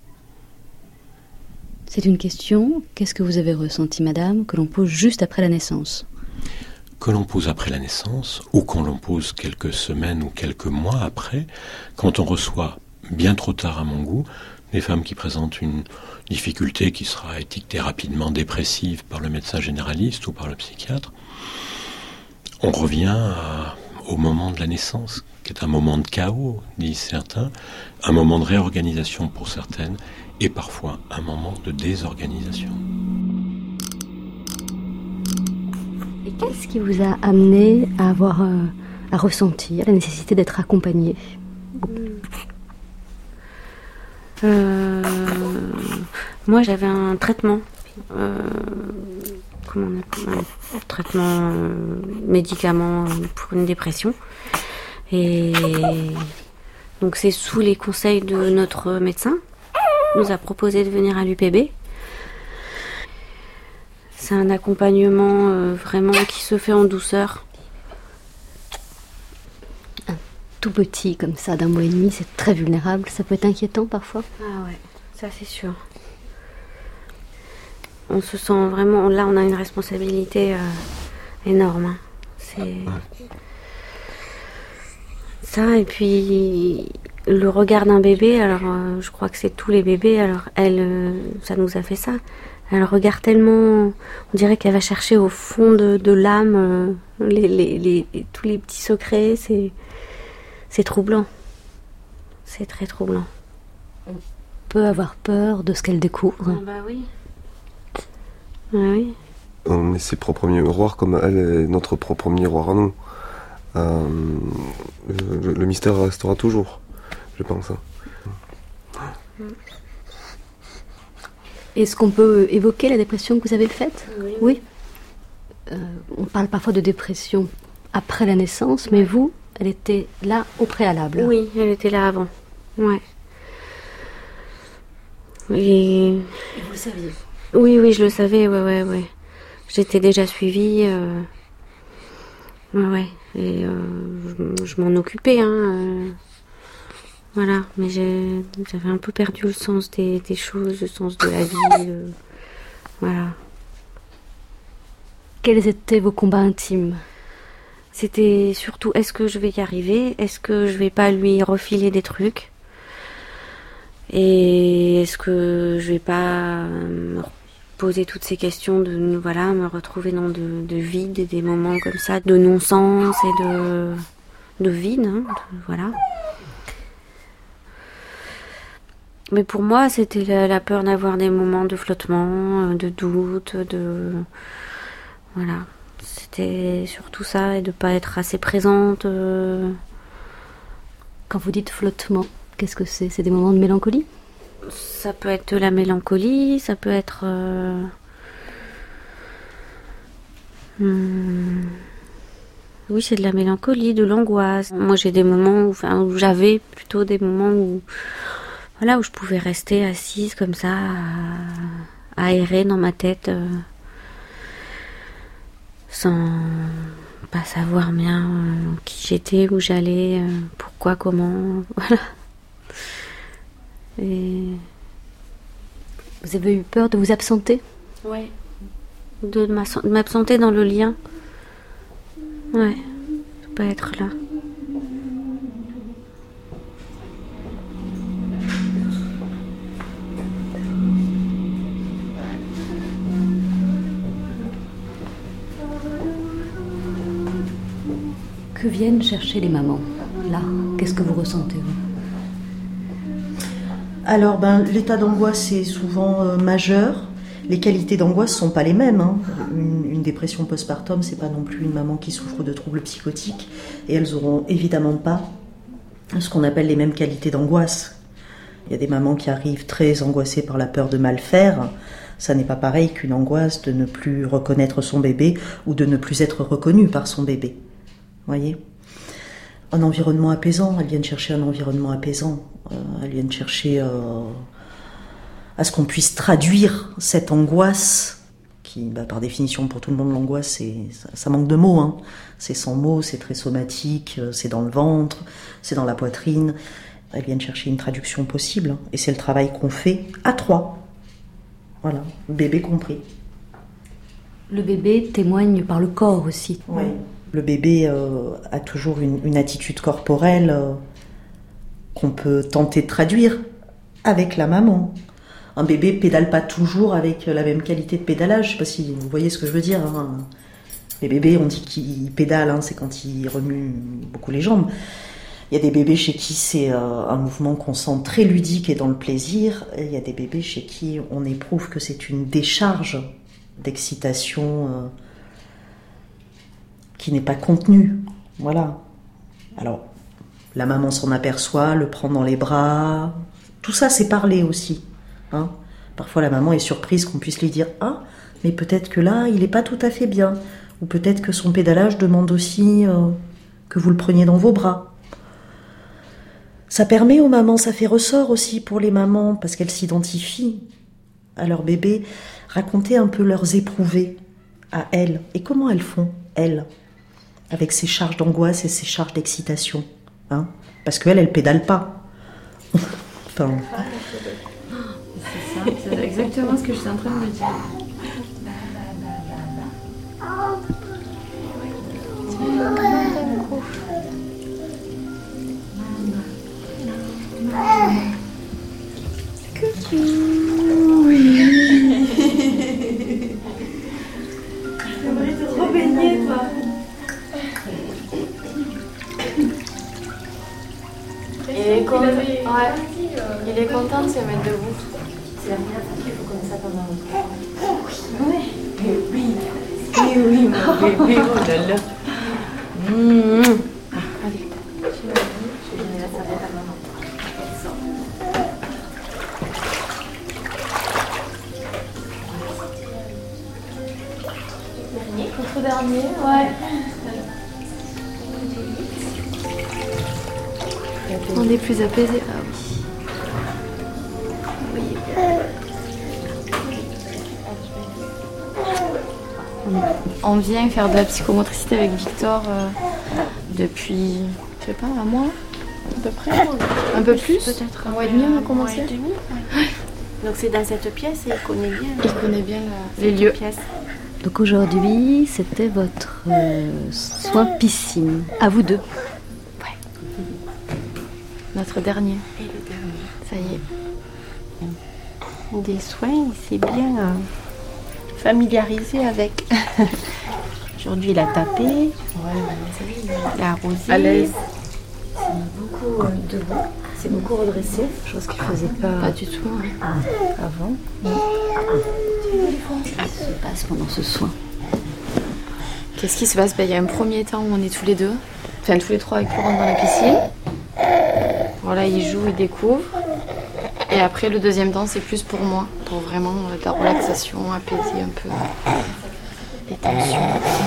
C'est une question, qu'est-ce que vous avez ressenti, madame, que l'on pose juste après la naissance ? Que l'on pose après la naissance, ou qu'on l'on pose quelques semaines ou quelques mois après, quand on reçoit, bien trop tard à mon goût, des femmes qui présentent une difficulté qui sera étiquetée rapidement dépressive par le médecin généraliste ou par le psychiatre. On revient à, au moment de la naissance, qui est un moment de chaos, disent certains, un moment de réorganisation pour certaines, et parfois un moment de désorganisation. Et qu'est-ce qui vous a amené à avoir, euh, à ressentir la nécessité d'être accompagnée ? euh, Moi, j'avais un traitement, euh, comment on appelle, un traitement euh, médicament pour une dépression, et donc c'est sous les conseils de notre médecin, il nous a proposé de venir à l'U P B. C'est un accompagnement euh, vraiment qui se fait en douceur. Un tout petit comme ça, d'un mois et demi, c'est très vulnérable. Ça peut être inquiétant parfois. Ah ouais, ça c'est sûr. on se sent vraiment... Là, on a une responsabilité euh, énorme. Hein. C'est... Ouais. Ça, et puis le regard d'un bébé, alors euh, je crois que c'est tous les bébés, alors elle, euh, ça nous a fait ça. Elle regarde tellement, on dirait qu'elle va chercher au fond de, de l'âme euh, les, les, les, tous les petits secrets, c'est, c'est troublant. C'est très troublant. On peut avoir peur de ce qu'elle découvre. Ah bah oui. Ah oui. On est ses propres miroirs comme elle est notre propre miroir à nous. Euh, le, le mystère restera toujours, je pense. Est-ce qu'on peut évoquer la dépression que vous avez faite ? Oui. Oui. Euh, on parle parfois de dépression après la naissance, mais vous, elle était là au préalable. Oui, elle était là avant. Ouais. Et... Et vous le saviez ? Oui, oui, je le savais, ouais, ouais, ouais. J'étais déjà suivie. Euh... Ouais, ouais. Et euh, je, je m'en occupais, hein. Euh... Voilà, mais j'ai, j'avais un peu perdu le sens des, des choses, le sens de la vie. Euh... Voilà. Quels étaient vos combats intimes ? C'était surtout, est-ce que je vais y arriver ? Est-ce que je vais pas lui refiler des trucs ? Et est-ce que je vais pas me poser toutes ces questions de, voilà, me retrouver dans de, de vide et des moments comme ça, de non-sens et de, de vide, hein, de, voilà. Mais pour moi, c'était la, la peur d'avoir des moments de flottement, de doute, de... Voilà. C'était surtout ça, et de pas être assez présente. Euh... Quand vous dites flottement, qu'est-ce que c'est ? C'est des moments de mélancolie ? Ça peut être de la mélancolie, ça peut être... Euh... Hum... Oui, c'est de la mélancolie, de l'angoisse. Moi, j'ai des moments où, enfin, où j'avais plutôt des moments où... Voilà, où je pouvais rester assise comme ça, à, à errer dans ma tête, euh, sans pas savoir bien euh, qui j'étais, où j'allais, euh, pourquoi, comment, voilà. Et... Vous avez eu peur de vous absenter ? Ouais. De, de m'absenter dans le lien. Ouais, de pas être là. Que viennent chercher les mamans, là ? Qu'est-ce que vous ressentez, vous ? Alors, ben, l'état d'angoisse est souvent euh, majeur. Les qualités d'angoisse ne sont pas les mêmes. Hein. Une, une dépression postpartum, c'est pas non plus une maman qui souffre de troubles psychotiques. Et elles n'auront évidemment pas ce qu'on appelle les mêmes qualités d'angoisse. Il y a des mamans qui arrivent très angoissées par la peur de mal faire. Ça n'est pas pareil qu'une angoisse de ne plus reconnaître son bébé ou de ne plus être reconnue par son bébé. Voyez, un environnement apaisant, elles viennent chercher un environnement apaisant, euh, elles viennent chercher euh, à ce qu'on puisse traduire cette angoisse, qui bah, par définition pour tout le monde l'angoisse, c'est, ça, ça manque de mots, hein. C'est sans mots, c'est très somatique, c'est dans le ventre, c'est dans la poitrine, elles viennent chercher une traduction possible, hein. Et c'est le travail qu'on fait à trois, voilà, bébé compris. Le bébé témoigne par le corps aussi. Oui. Le bébé euh, a toujours une, une attitude corporelle euh, qu'on peut tenter de traduire avec la maman. Un bébé pédale pas toujours avec la même qualité de pédalage. Je sais pas si vous voyez ce que je veux dire. Hein. Les bébés, on dit qu'ils pédalent, hein, c'est quand ils remuent beaucoup les jambes. Il y a des bébés chez qui c'est euh, un mouvement qu'on sent très ludique et dans le plaisir. Et il y a des bébés chez qui on éprouve que c'est une décharge d'excitation euh, qui n'est pas contenu, voilà. Alors, la maman s'en aperçoit, le prend dans les bras, tout ça c'est parler aussi, hein. Parfois la maman est surprise qu'on puisse lui dire « Ah, mais peut-être que là, il n'est pas tout à fait bien », ou peut-être que son pédalage demande aussi euh, que vous le preniez dans vos bras. Ça permet aux mamans, ça fait ressort aussi pour les mamans, parce qu'elles s'identifient à leur bébé, raconter un peu leurs éprouvés à elles, et comment elles font, elles, avec ses charges d'angoisse et ses charges d'excitation, hein, parce qu'elle, elle pédale pas. Enfin... C'est ça, c'est exactement ce que je suis en train de me dire. J'aimerais te rebaigner, toi. Il est content, ouais. Il est content de se mettre debout. C'est la première fois qu'il faut comme ça pendant longtemps. Oui. Oui. Oui, oui, mon bébé, oh là là. Mmh. Allez. Je vais la serviette à maman. Dernier, contre dernier, ouais. On est plus apaisé. Ah oui. Oui. On vient faire de la psychomotricité avec Victor euh, depuis, je sais pas, un mois à peu près. Un peu plus. Peut-être un mois et demi, on a commencé. Ouais. Donc c'est dans cette pièce et il connaît bien. Il connaît bien la, les lieux. Pièce. Donc aujourd'hui, c'était votre euh, soin piscine. À vous deux. Notre dernier. Et le dernier. Ça y est. Des soins, il s'est bien euh, familiarisé avec. Aujourd'hui, il a tapé. Ouais, il a arrosé. À l'aise. C'est beaucoup euh, debout. C'est beaucoup redressé. Chose qu'il ne faisait pas, pas du tout hein, avant. Qu'est-ce qui se passe pendant ce soin? Qu'est-ce qui se passe? Ben, il y a un premier temps où on est tous les deux. Enfin, tous les trois avec Florent dans la piscine. Voilà, il joue, il découvre. Et après, le deuxième temps, c'est plus pour moi, pour vraiment euh, de la relaxation, apaiser un peu les tensions.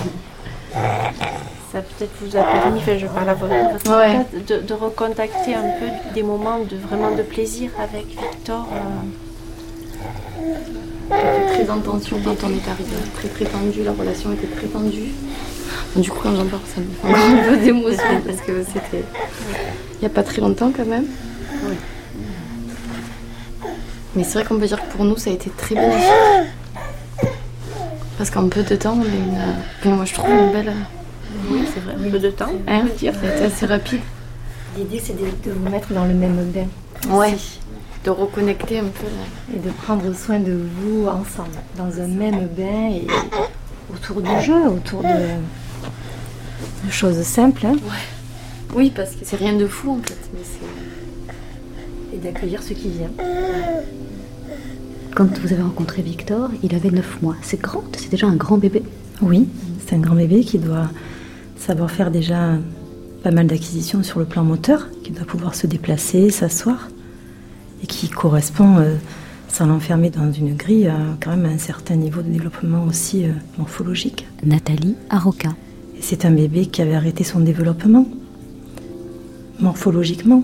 Ça peut-être vous a permis, enfin, je parle à votre, votre Ouais. cas, de, de recontacter un peu des moments de vraiment de plaisir avec Victor. Euh... J'étais très en tension quand on est arrivé, très très tendu, la relation était très tendue. Du coup, quand j'en parle, ça me fait encore un peu d'émotion parce que c'était il n'y a pas très longtemps quand même. Oui. Mais c'est vrai qu'on peut dire que pour nous, ça a été très bénéfique. Parce qu'en peu de temps, on a une. Enfin, moi, je trouve une belle. Oui, c'est vrai, un peu de temps. Hein, dire, ça a été assez rapide. L'idée, c'est de, de vous mettre dans le même bain. Ouais. Aussi. De reconnecter un peu. Là. Et de prendre soin de vous ensemble, dans un même bain et autour du jeu, autour de, de choses simples. Hein. Ouais. Oui, parce que c'est rien de fou en fait. Mais c'est... Et d'accueillir ce qui vient. Quand vous avez rencontré Victor, il avait neuf mois. C'est grand, c'est déjà un grand bébé. Oui, c'est un grand bébé qui doit savoir faire déjà pas mal d'acquisitions sur le plan moteur, qui doit pouvoir se déplacer, s'asseoir, et qui correspond, euh, sans l'enfermer dans une grille, à quand même à un certain niveau de développement aussi euh, morphologique. Nathalie Aroca. Et c'est un bébé qui avait arrêté son développement, morphologiquement.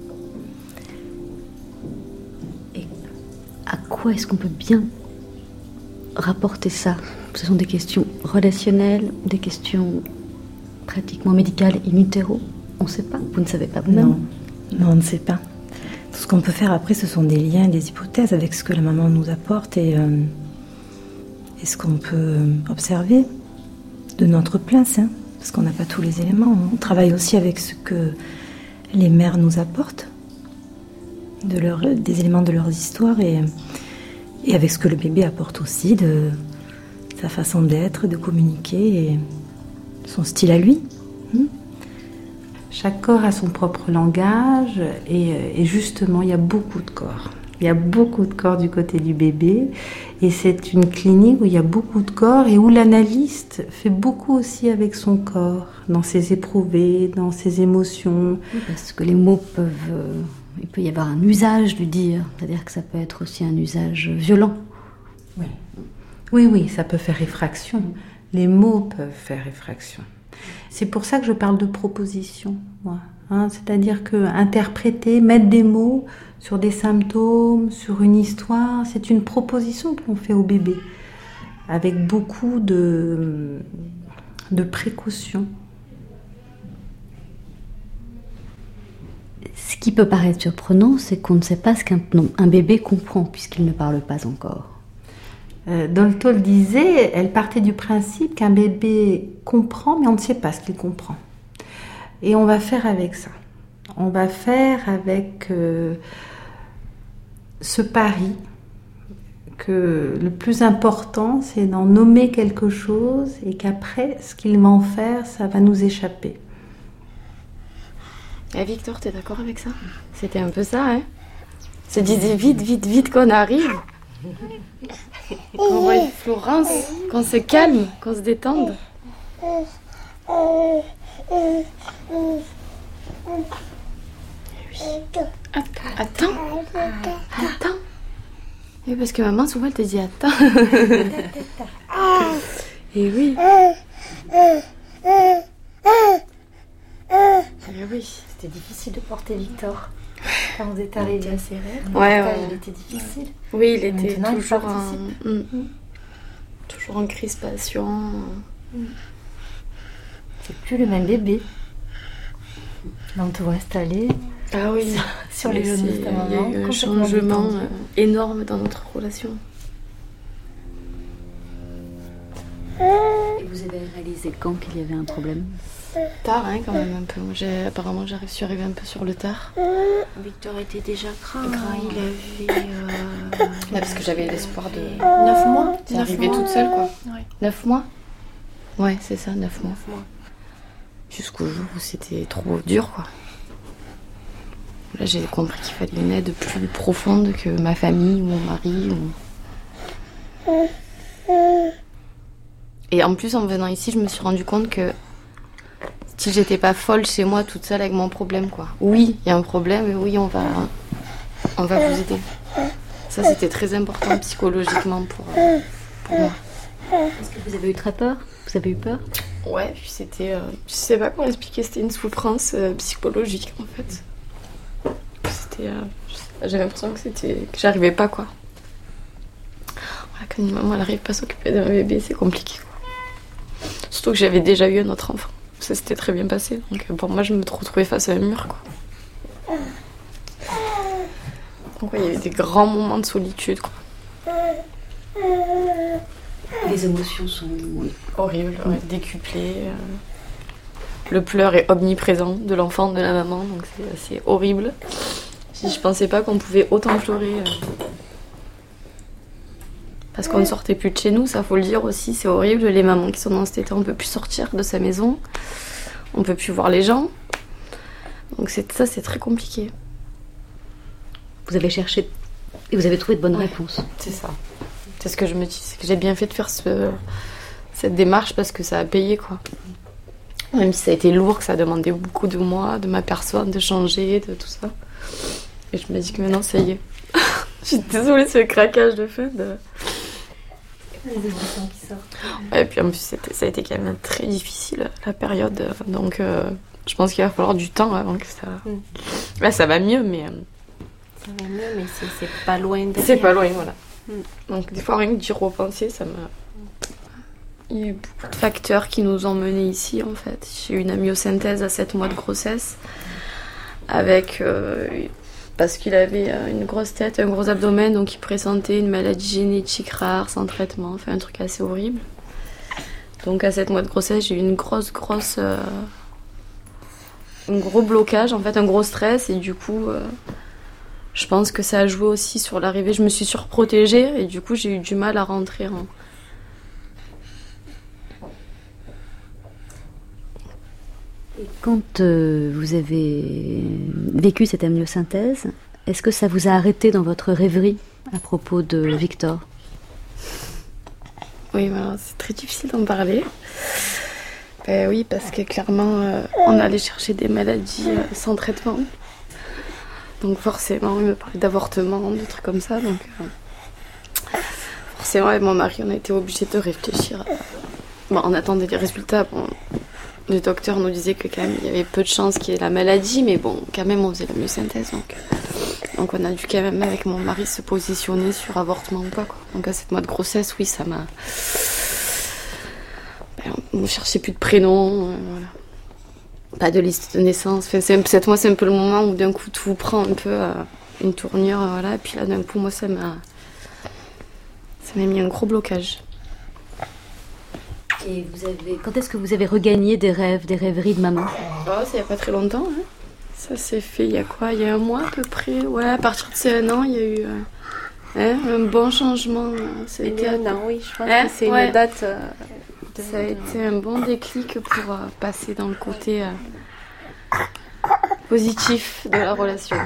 À quoi est-ce qu'on peut bien rapporter ça? Ce sont des questions relationnelles, des questions pratiquement médicales in utero. On ne sait pas, vous ne savez pas vous-même. Non, non, on ne sait pas. Tout ce qu'on peut faire après, ce sont des liens, des hypothèses avec ce que la maman nous apporte et, euh, et ce qu'on peut observer de notre place, hein, parce qu'on n'a pas tous les éléments. On travaille aussi avec ce que les mères nous apportent, de leur, des éléments de leurs histoires et, et avec ce que le bébé apporte aussi, de sa façon d'être, de communiquer et son style à lui. Hmm. Chaque corps a son propre langage et, et justement, il y a beaucoup de corps. Il y a beaucoup de corps du côté du bébé et c'est une clinique où il y a beaucoup de corps et où l'analyste fait beaucoup aussi avec son corps, dans ses éprouvés, dans ses émotions. Oui, parce que les mots peuvent... Euh, il peut y avoir un usage du dire, c'est-à-dire que ça peut être aussi un usage violent. Oui, oui, oui, ça peut faire effraction. Les mots peuvent faire effraction. C'est pour ça que je parle de proposition, moi. Hein, c'est-à-dire que interpréter, mettre des mots sur des symptômes, sur une histoire, c'est une proposition qu'on fait au bébé, avec beaucoup de, de précautions. Ce qui peut paraître surprenant, c'est qu'on ne sait pas ce qu'un un bébé comprend, puisqu'il ne parle pas encore. Euh, Dolto disait, elle partait du principe qu'un bébé comprend, mais on ne sait pas ce qu'il comprend. Et on va faire avec ça. On va faire avec euh, ce pari que le plus important, c'est d'en nommer quelque chose et qu'après, ce qu'il va en faire, ça va nous échapper. Et Victor, t'es d'accord avec ça? C'était un peu ça, hein? Se disait vite, vite, vite qu'on arrive. Qu'on voit Florence, qu'on se calme, qu'on se détende. Attends, attends. Oui, parce que maman, souvent, elle te dit attends. Et oui. Et oui. C'était difficile de porter Victor. Quand vous êtes arrivés à ses rêves, ouais, ouais. il était difficile. Oui, il était Maintenant, toujours, il en, mm, mm. toujours en crispation. Mm. C'est plus le même bébé. Là, on te voit installé. Ah oui, sur, sur les genoux de ta maman. Il y a eu un changement euh, énorme dans notre relation. Et vous avez réalisé quand qu'il y avait un problème? Tard, hein, quand même, un peu. J'ai, apparemment, j'arrive, je suis arrivée un peu sur le tard. Victor était déjà grand. Il avait... Euh... Là, parce que j'avais l'espoir de... neuf mois. C'est arrivé toute seule, quoi. Ouais. neuf mois. Ouais, c'est ça, neuf mois. mois. Jusqu'au jour où c'était trop dur, quoi. Là, j'ai compris qu'il fallait une aide plus profonde que ma famille ou mon mari. Ou... Et en plus, en venant ici, je me suis rendu compte que si j'étais pas folle chez moi toute seule avec mon problème, quoi. Oui, il y a un problème, et oui, on va, on va vous aider. Ça, c'était très important psychologiquement pour, pour moi. Est-ce que vous avez eu très peur? Vous avez eu peur? Ouais, puis c'était... Euh, je sais pas comment expliquer, c'était une souffrance euh, psychologique, en fait. C'était... Euh, j'avais l'impression que c'était... que j'arrivais pas, quoi. Voilà, quand une maman, elle arrive pas à s'occuper d'un bébé, c'est compliqué, quoi. Surtout que j'avais déjà eu un autre enfant. Ça s'était très bien passé. Donc pour moi, je me retrouvais face à un mur, quoi. Donc ouais, il y avait des grands moments de solitude, quoi. Les émotions sont horribles, ouais, décuplées. Euh... Le pleur est omniprésent de l'enfant, de la maman, donc c'est, c'est horrible. Je pensais pas qu'on pouvait autant pleurer. Euh... Parce qu'on ne sortait plus de chez nous, ça faut le dire aussi, c'est horrible. Les mamans qui sont dans cet état, on ne peut plus sortir de sa maison. On ne peut plus voir les gens. Donc c'est, ça, c'est très compliqué. Vous avez cherché et vous avez trouvé de bonnes ouais, réponses. C'est ça. C'est ce que je me dis, c'est que j'ai bien fait de faire ce, cette démarche parce que ça a payé, quoi. Même si ça a été lourd, que ça a demandé beaucoup de moi, de ma personne, de changer, de tout ça. Et je me dis que maintenant, ça y est. Je suis désolée, c'est le craquage de fin de... Les émotions qui sortent. Ouais, et puis en plus, c'était, ça a été quand même très difficile, la période. Donc, euh, je pense qu'il va falloir du temps avant que ça... Mm. Là, ça va mieux, mais... Euh... Ça va mieux, mais c'est, c'est pas loin derrière. C'est pas loin, voilà. Mm. Donc, des fois, rien que d'y repenser, ça m'a... Il y a eu beaucoup de facteurs qui nous ont menés ici, en fait. J'ai eu une amyosynthèse à sept mois de grossesse, avec... Euh, parce qu'il avait une grosse tête, un gros abdomen, donc il pressentait une maladie génétique rare, sans traitement, enfin un truc assez horrible. Donc à sept mois de grossesse, j'ai eu une grosse, grosse... Euh, un gros blocage, en fait, un gros stress, et du coup, euh, je pense que ça a joué aussi sur l'arrivée. Je me suis surprotégée, et du coup, j'ai eu du mal à rentrer en... Et quand euh, vous avez vécu cette amniosynthèse, est-ce que ça vous a arrêté dans votre rêverie à propos de Victor? Oui, ben, c'est très difficile d'en parler. Ben, oui, parce que clairement, euh, on allait chercher des maladies euh, sans traitement. Donc forcément, il me parlait d'avortement, de trucs comme ça. Donc euh, forcément, avec mon mari, on a été obligés de réfléchir. Bon, on attendait les résultats. Bon, le docteur nous disait que quand même il y avait peu de chances qu'il y ait la maladie, mais bon, quand même on faisait la myosynthèse, donc donc on a dû quand même avec mon mari se positionner sur avortement ou pas, quoi. Donc à sept mois de grossesse, oui, ça m'a... Ben, on ne cherchait plus de prénom, euh, voilà. Pas de liste de naissance. Enfin, c'est, sept mois, c'est un peu le moment où d'un coup tout prend un peu euh, une tournure, euh, voilà. Et puis là d'un coup, moi ça m'a Ça m'a mis un gros blocage. Et vous avez, quand est-ce que vous avez regagné des rêves, des rêveries de maman? Oh, ça il n'y a pas très longtemps. Hein. Ça s'est fait il y a quoi? Il y a un mois à peu près. Ouais, à partir de ces un an, il y a eu euh, hein, un bon changement. Ça a été un an, oui, je pense hein, que c'est ouais. une date. Euh, de... Ça a été un bon déclic pour euh, passer dans le côté euh, positif de la relation.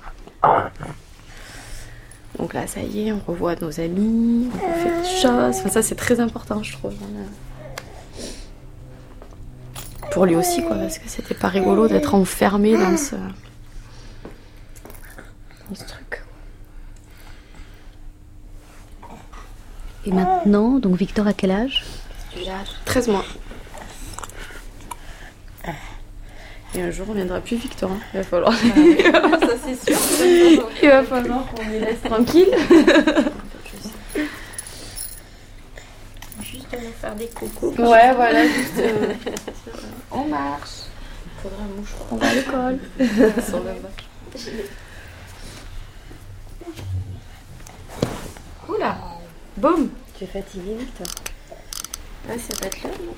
Donc là, ça y est, on revoit nos amis, on fait des choses. Enfin, ça, c'est très important, je trouve. Pour lui aussi, quoi, parce que c'était pas rigolo d'être enfermé dans ce, dans ce truc. Et maintenant, donc Victor a quel âge? Il a treize mois. Et un jour, on viendra plus Victor. Hein. Il va falloir. Ah, oui. Ça, c'est sûr. Il va falloir qu'on les laisse tranquilles. Juste nous faire des coucous. Ouais, voilà, juste. Euh, on marche. Il faudra un moucheron. On va à l'école. Sur le bas. Oula. Boum. Tu es fatiguée, Victor? Ouais, ça va être là, non?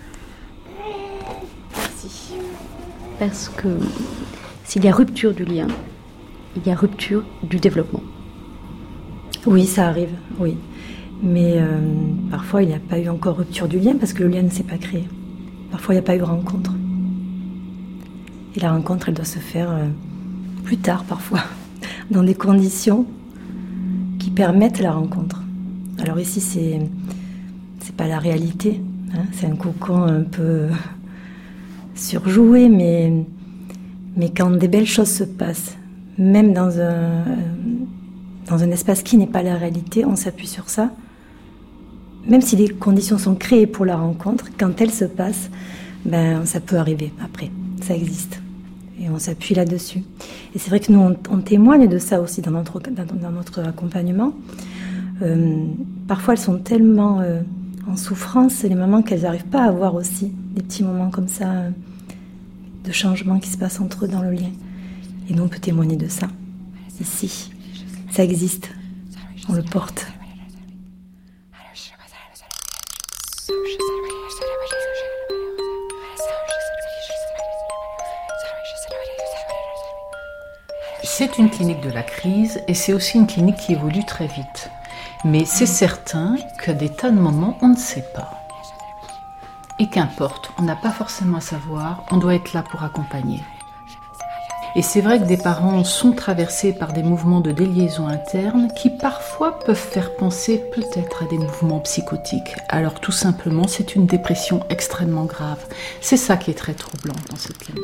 Merci. Parce que s'il y a rupture du lien, il y a rupture du développement. Oui, ça arrive, oui. Mais euh, parfois, il n'y a pas eu encore rupture du lien parce que le lien ne s'est pas créé. Parfois, il n'y a pas eu rencontre. Et la rencontre, elle doit se faire euh, plus tard, parfois, dans des conditions qui permettent la rencontre. Alors ici, c'est c'est pas la réalité. Hein, c'est un cocon un peu surjoué, mais, mais quand des belles choses se passent, même dans un, dans un espace qui n'est pas la réalité, on s'appuie sur ça. Même si les conditions sont créées pour la rencontre, quand elle se passe, ben, ça peut arriver après, ça existe. Et on s'appuie là-dessus. Et c'est vrai que nous, on, on témoigne de ça aussi dans notre, dans, dans notre accompagnement. Euh, parfois, elles sont tellement euh, en souffrance, les mamans, qu'elles n'arrivent pas à avoir aussi des petits moments comme ça euh, de changement qui se passent entre eux dans le lien. Et nous, on peut témoigner de ça. Ici, ça existe. On le porte. C'est une clinique de la crise et c'est aussi une clinique qui évolue très vite. Mais c'est certain qu'à des tas de moments, on ne sait pas. Et qu'importe, on n'a pas forcément à savoir, on doit être là pour accompagner. Et c'est vrai que des parents sont traversés par des mouvements de déliaison interne qui parfois peuvent faire penser peut-être à des mouvements psychotiques. Alors tout simplement, c'est une dépression extrêmement grave. C'est ça qui est très troublant dans cette clinique.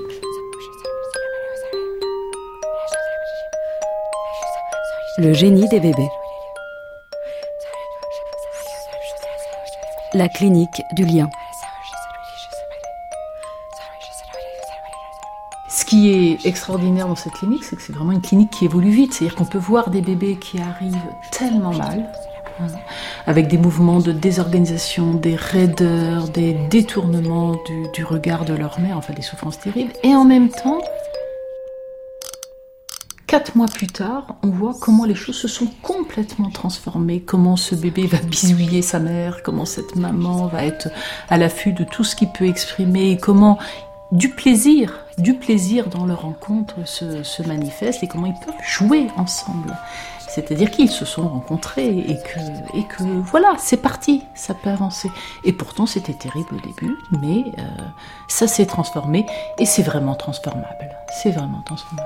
Le génie des bébés. La clinique du lien. Ce qui est extraordinaire dans cette clinique, c'est que c'est vraiment une clinique qui évolue vite. C'est-à-dire qu'on peut voir des bébés qui arrivent tellement mal, hein, avec des mouvements de désorganisation, des raideurs, des détournements du, du regard de leur mère, enfin des souffrances terribles. Et en même temps, quatre mois plus tard, on voit comment les choses se sont complètement transformées, comment ce bébé va bisouiller sa mère, comment cette maman va être à l'affût de tout ce qu'il peut exprimer, et comment du plaisir, du plaisir dans leur rencontre se, se manifeste et comment ils peuvent jouer ensemble. C'est-à-dire qu'ils se sont rencontrés et que, et que voilà, c'est parti, ça peut avancer. Et pourtant, c'était terrible au début, mais euh, ça s'est transformé et c'est vraiment transformable. C'est vraiment transformable.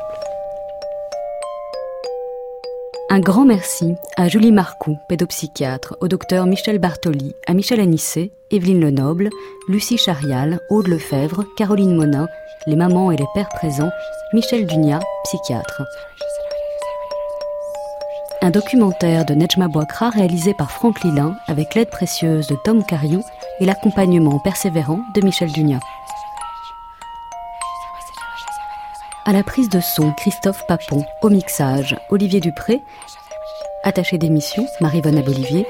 Un grand merci à Julie Marcoux, pédopsychiatre, au docteur Michel Bartoli, à Michel Anissé, Evelyne Lenoble, Lucie Charial, Aude Lefebvre, Caroline Monin, les mamans et les pères présents, Michel Dunia, psychiatre. Un documentaire de Nejma Bouakra réalisé par Franck Lilin avec l'aide précieuse de Tom Cariou et l'accompagnement persévérant de Michel Dunia. À la prise de son, Christophe Papon. Au mixage, Olivier Dupré. Attaché d'émission, Marie-Vonne Abolivier.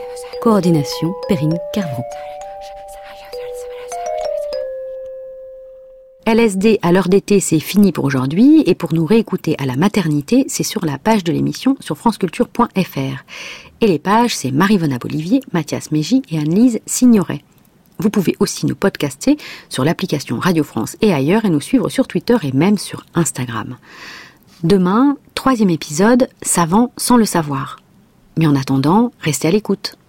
Coordination, Perrine Kervran. L S D à l'heure d'été, c'est fini pour aujourd'hui. Et pour nous réécouter à la maternité, c'est sur la page de l'émission sur franceculture point f r. Et les pages, c'est Marie-Vona Bolivier, Mathias Mégy et Anne-Lise Signoret. Vous pouvez aussi nous podcaster sur l'application Radio France et ailleurs et nous suivre sur Twitter et même sur Instagram. Demain, troisième épisode, Savant sans le savoir. Mais en attendant, restez à l'écoute.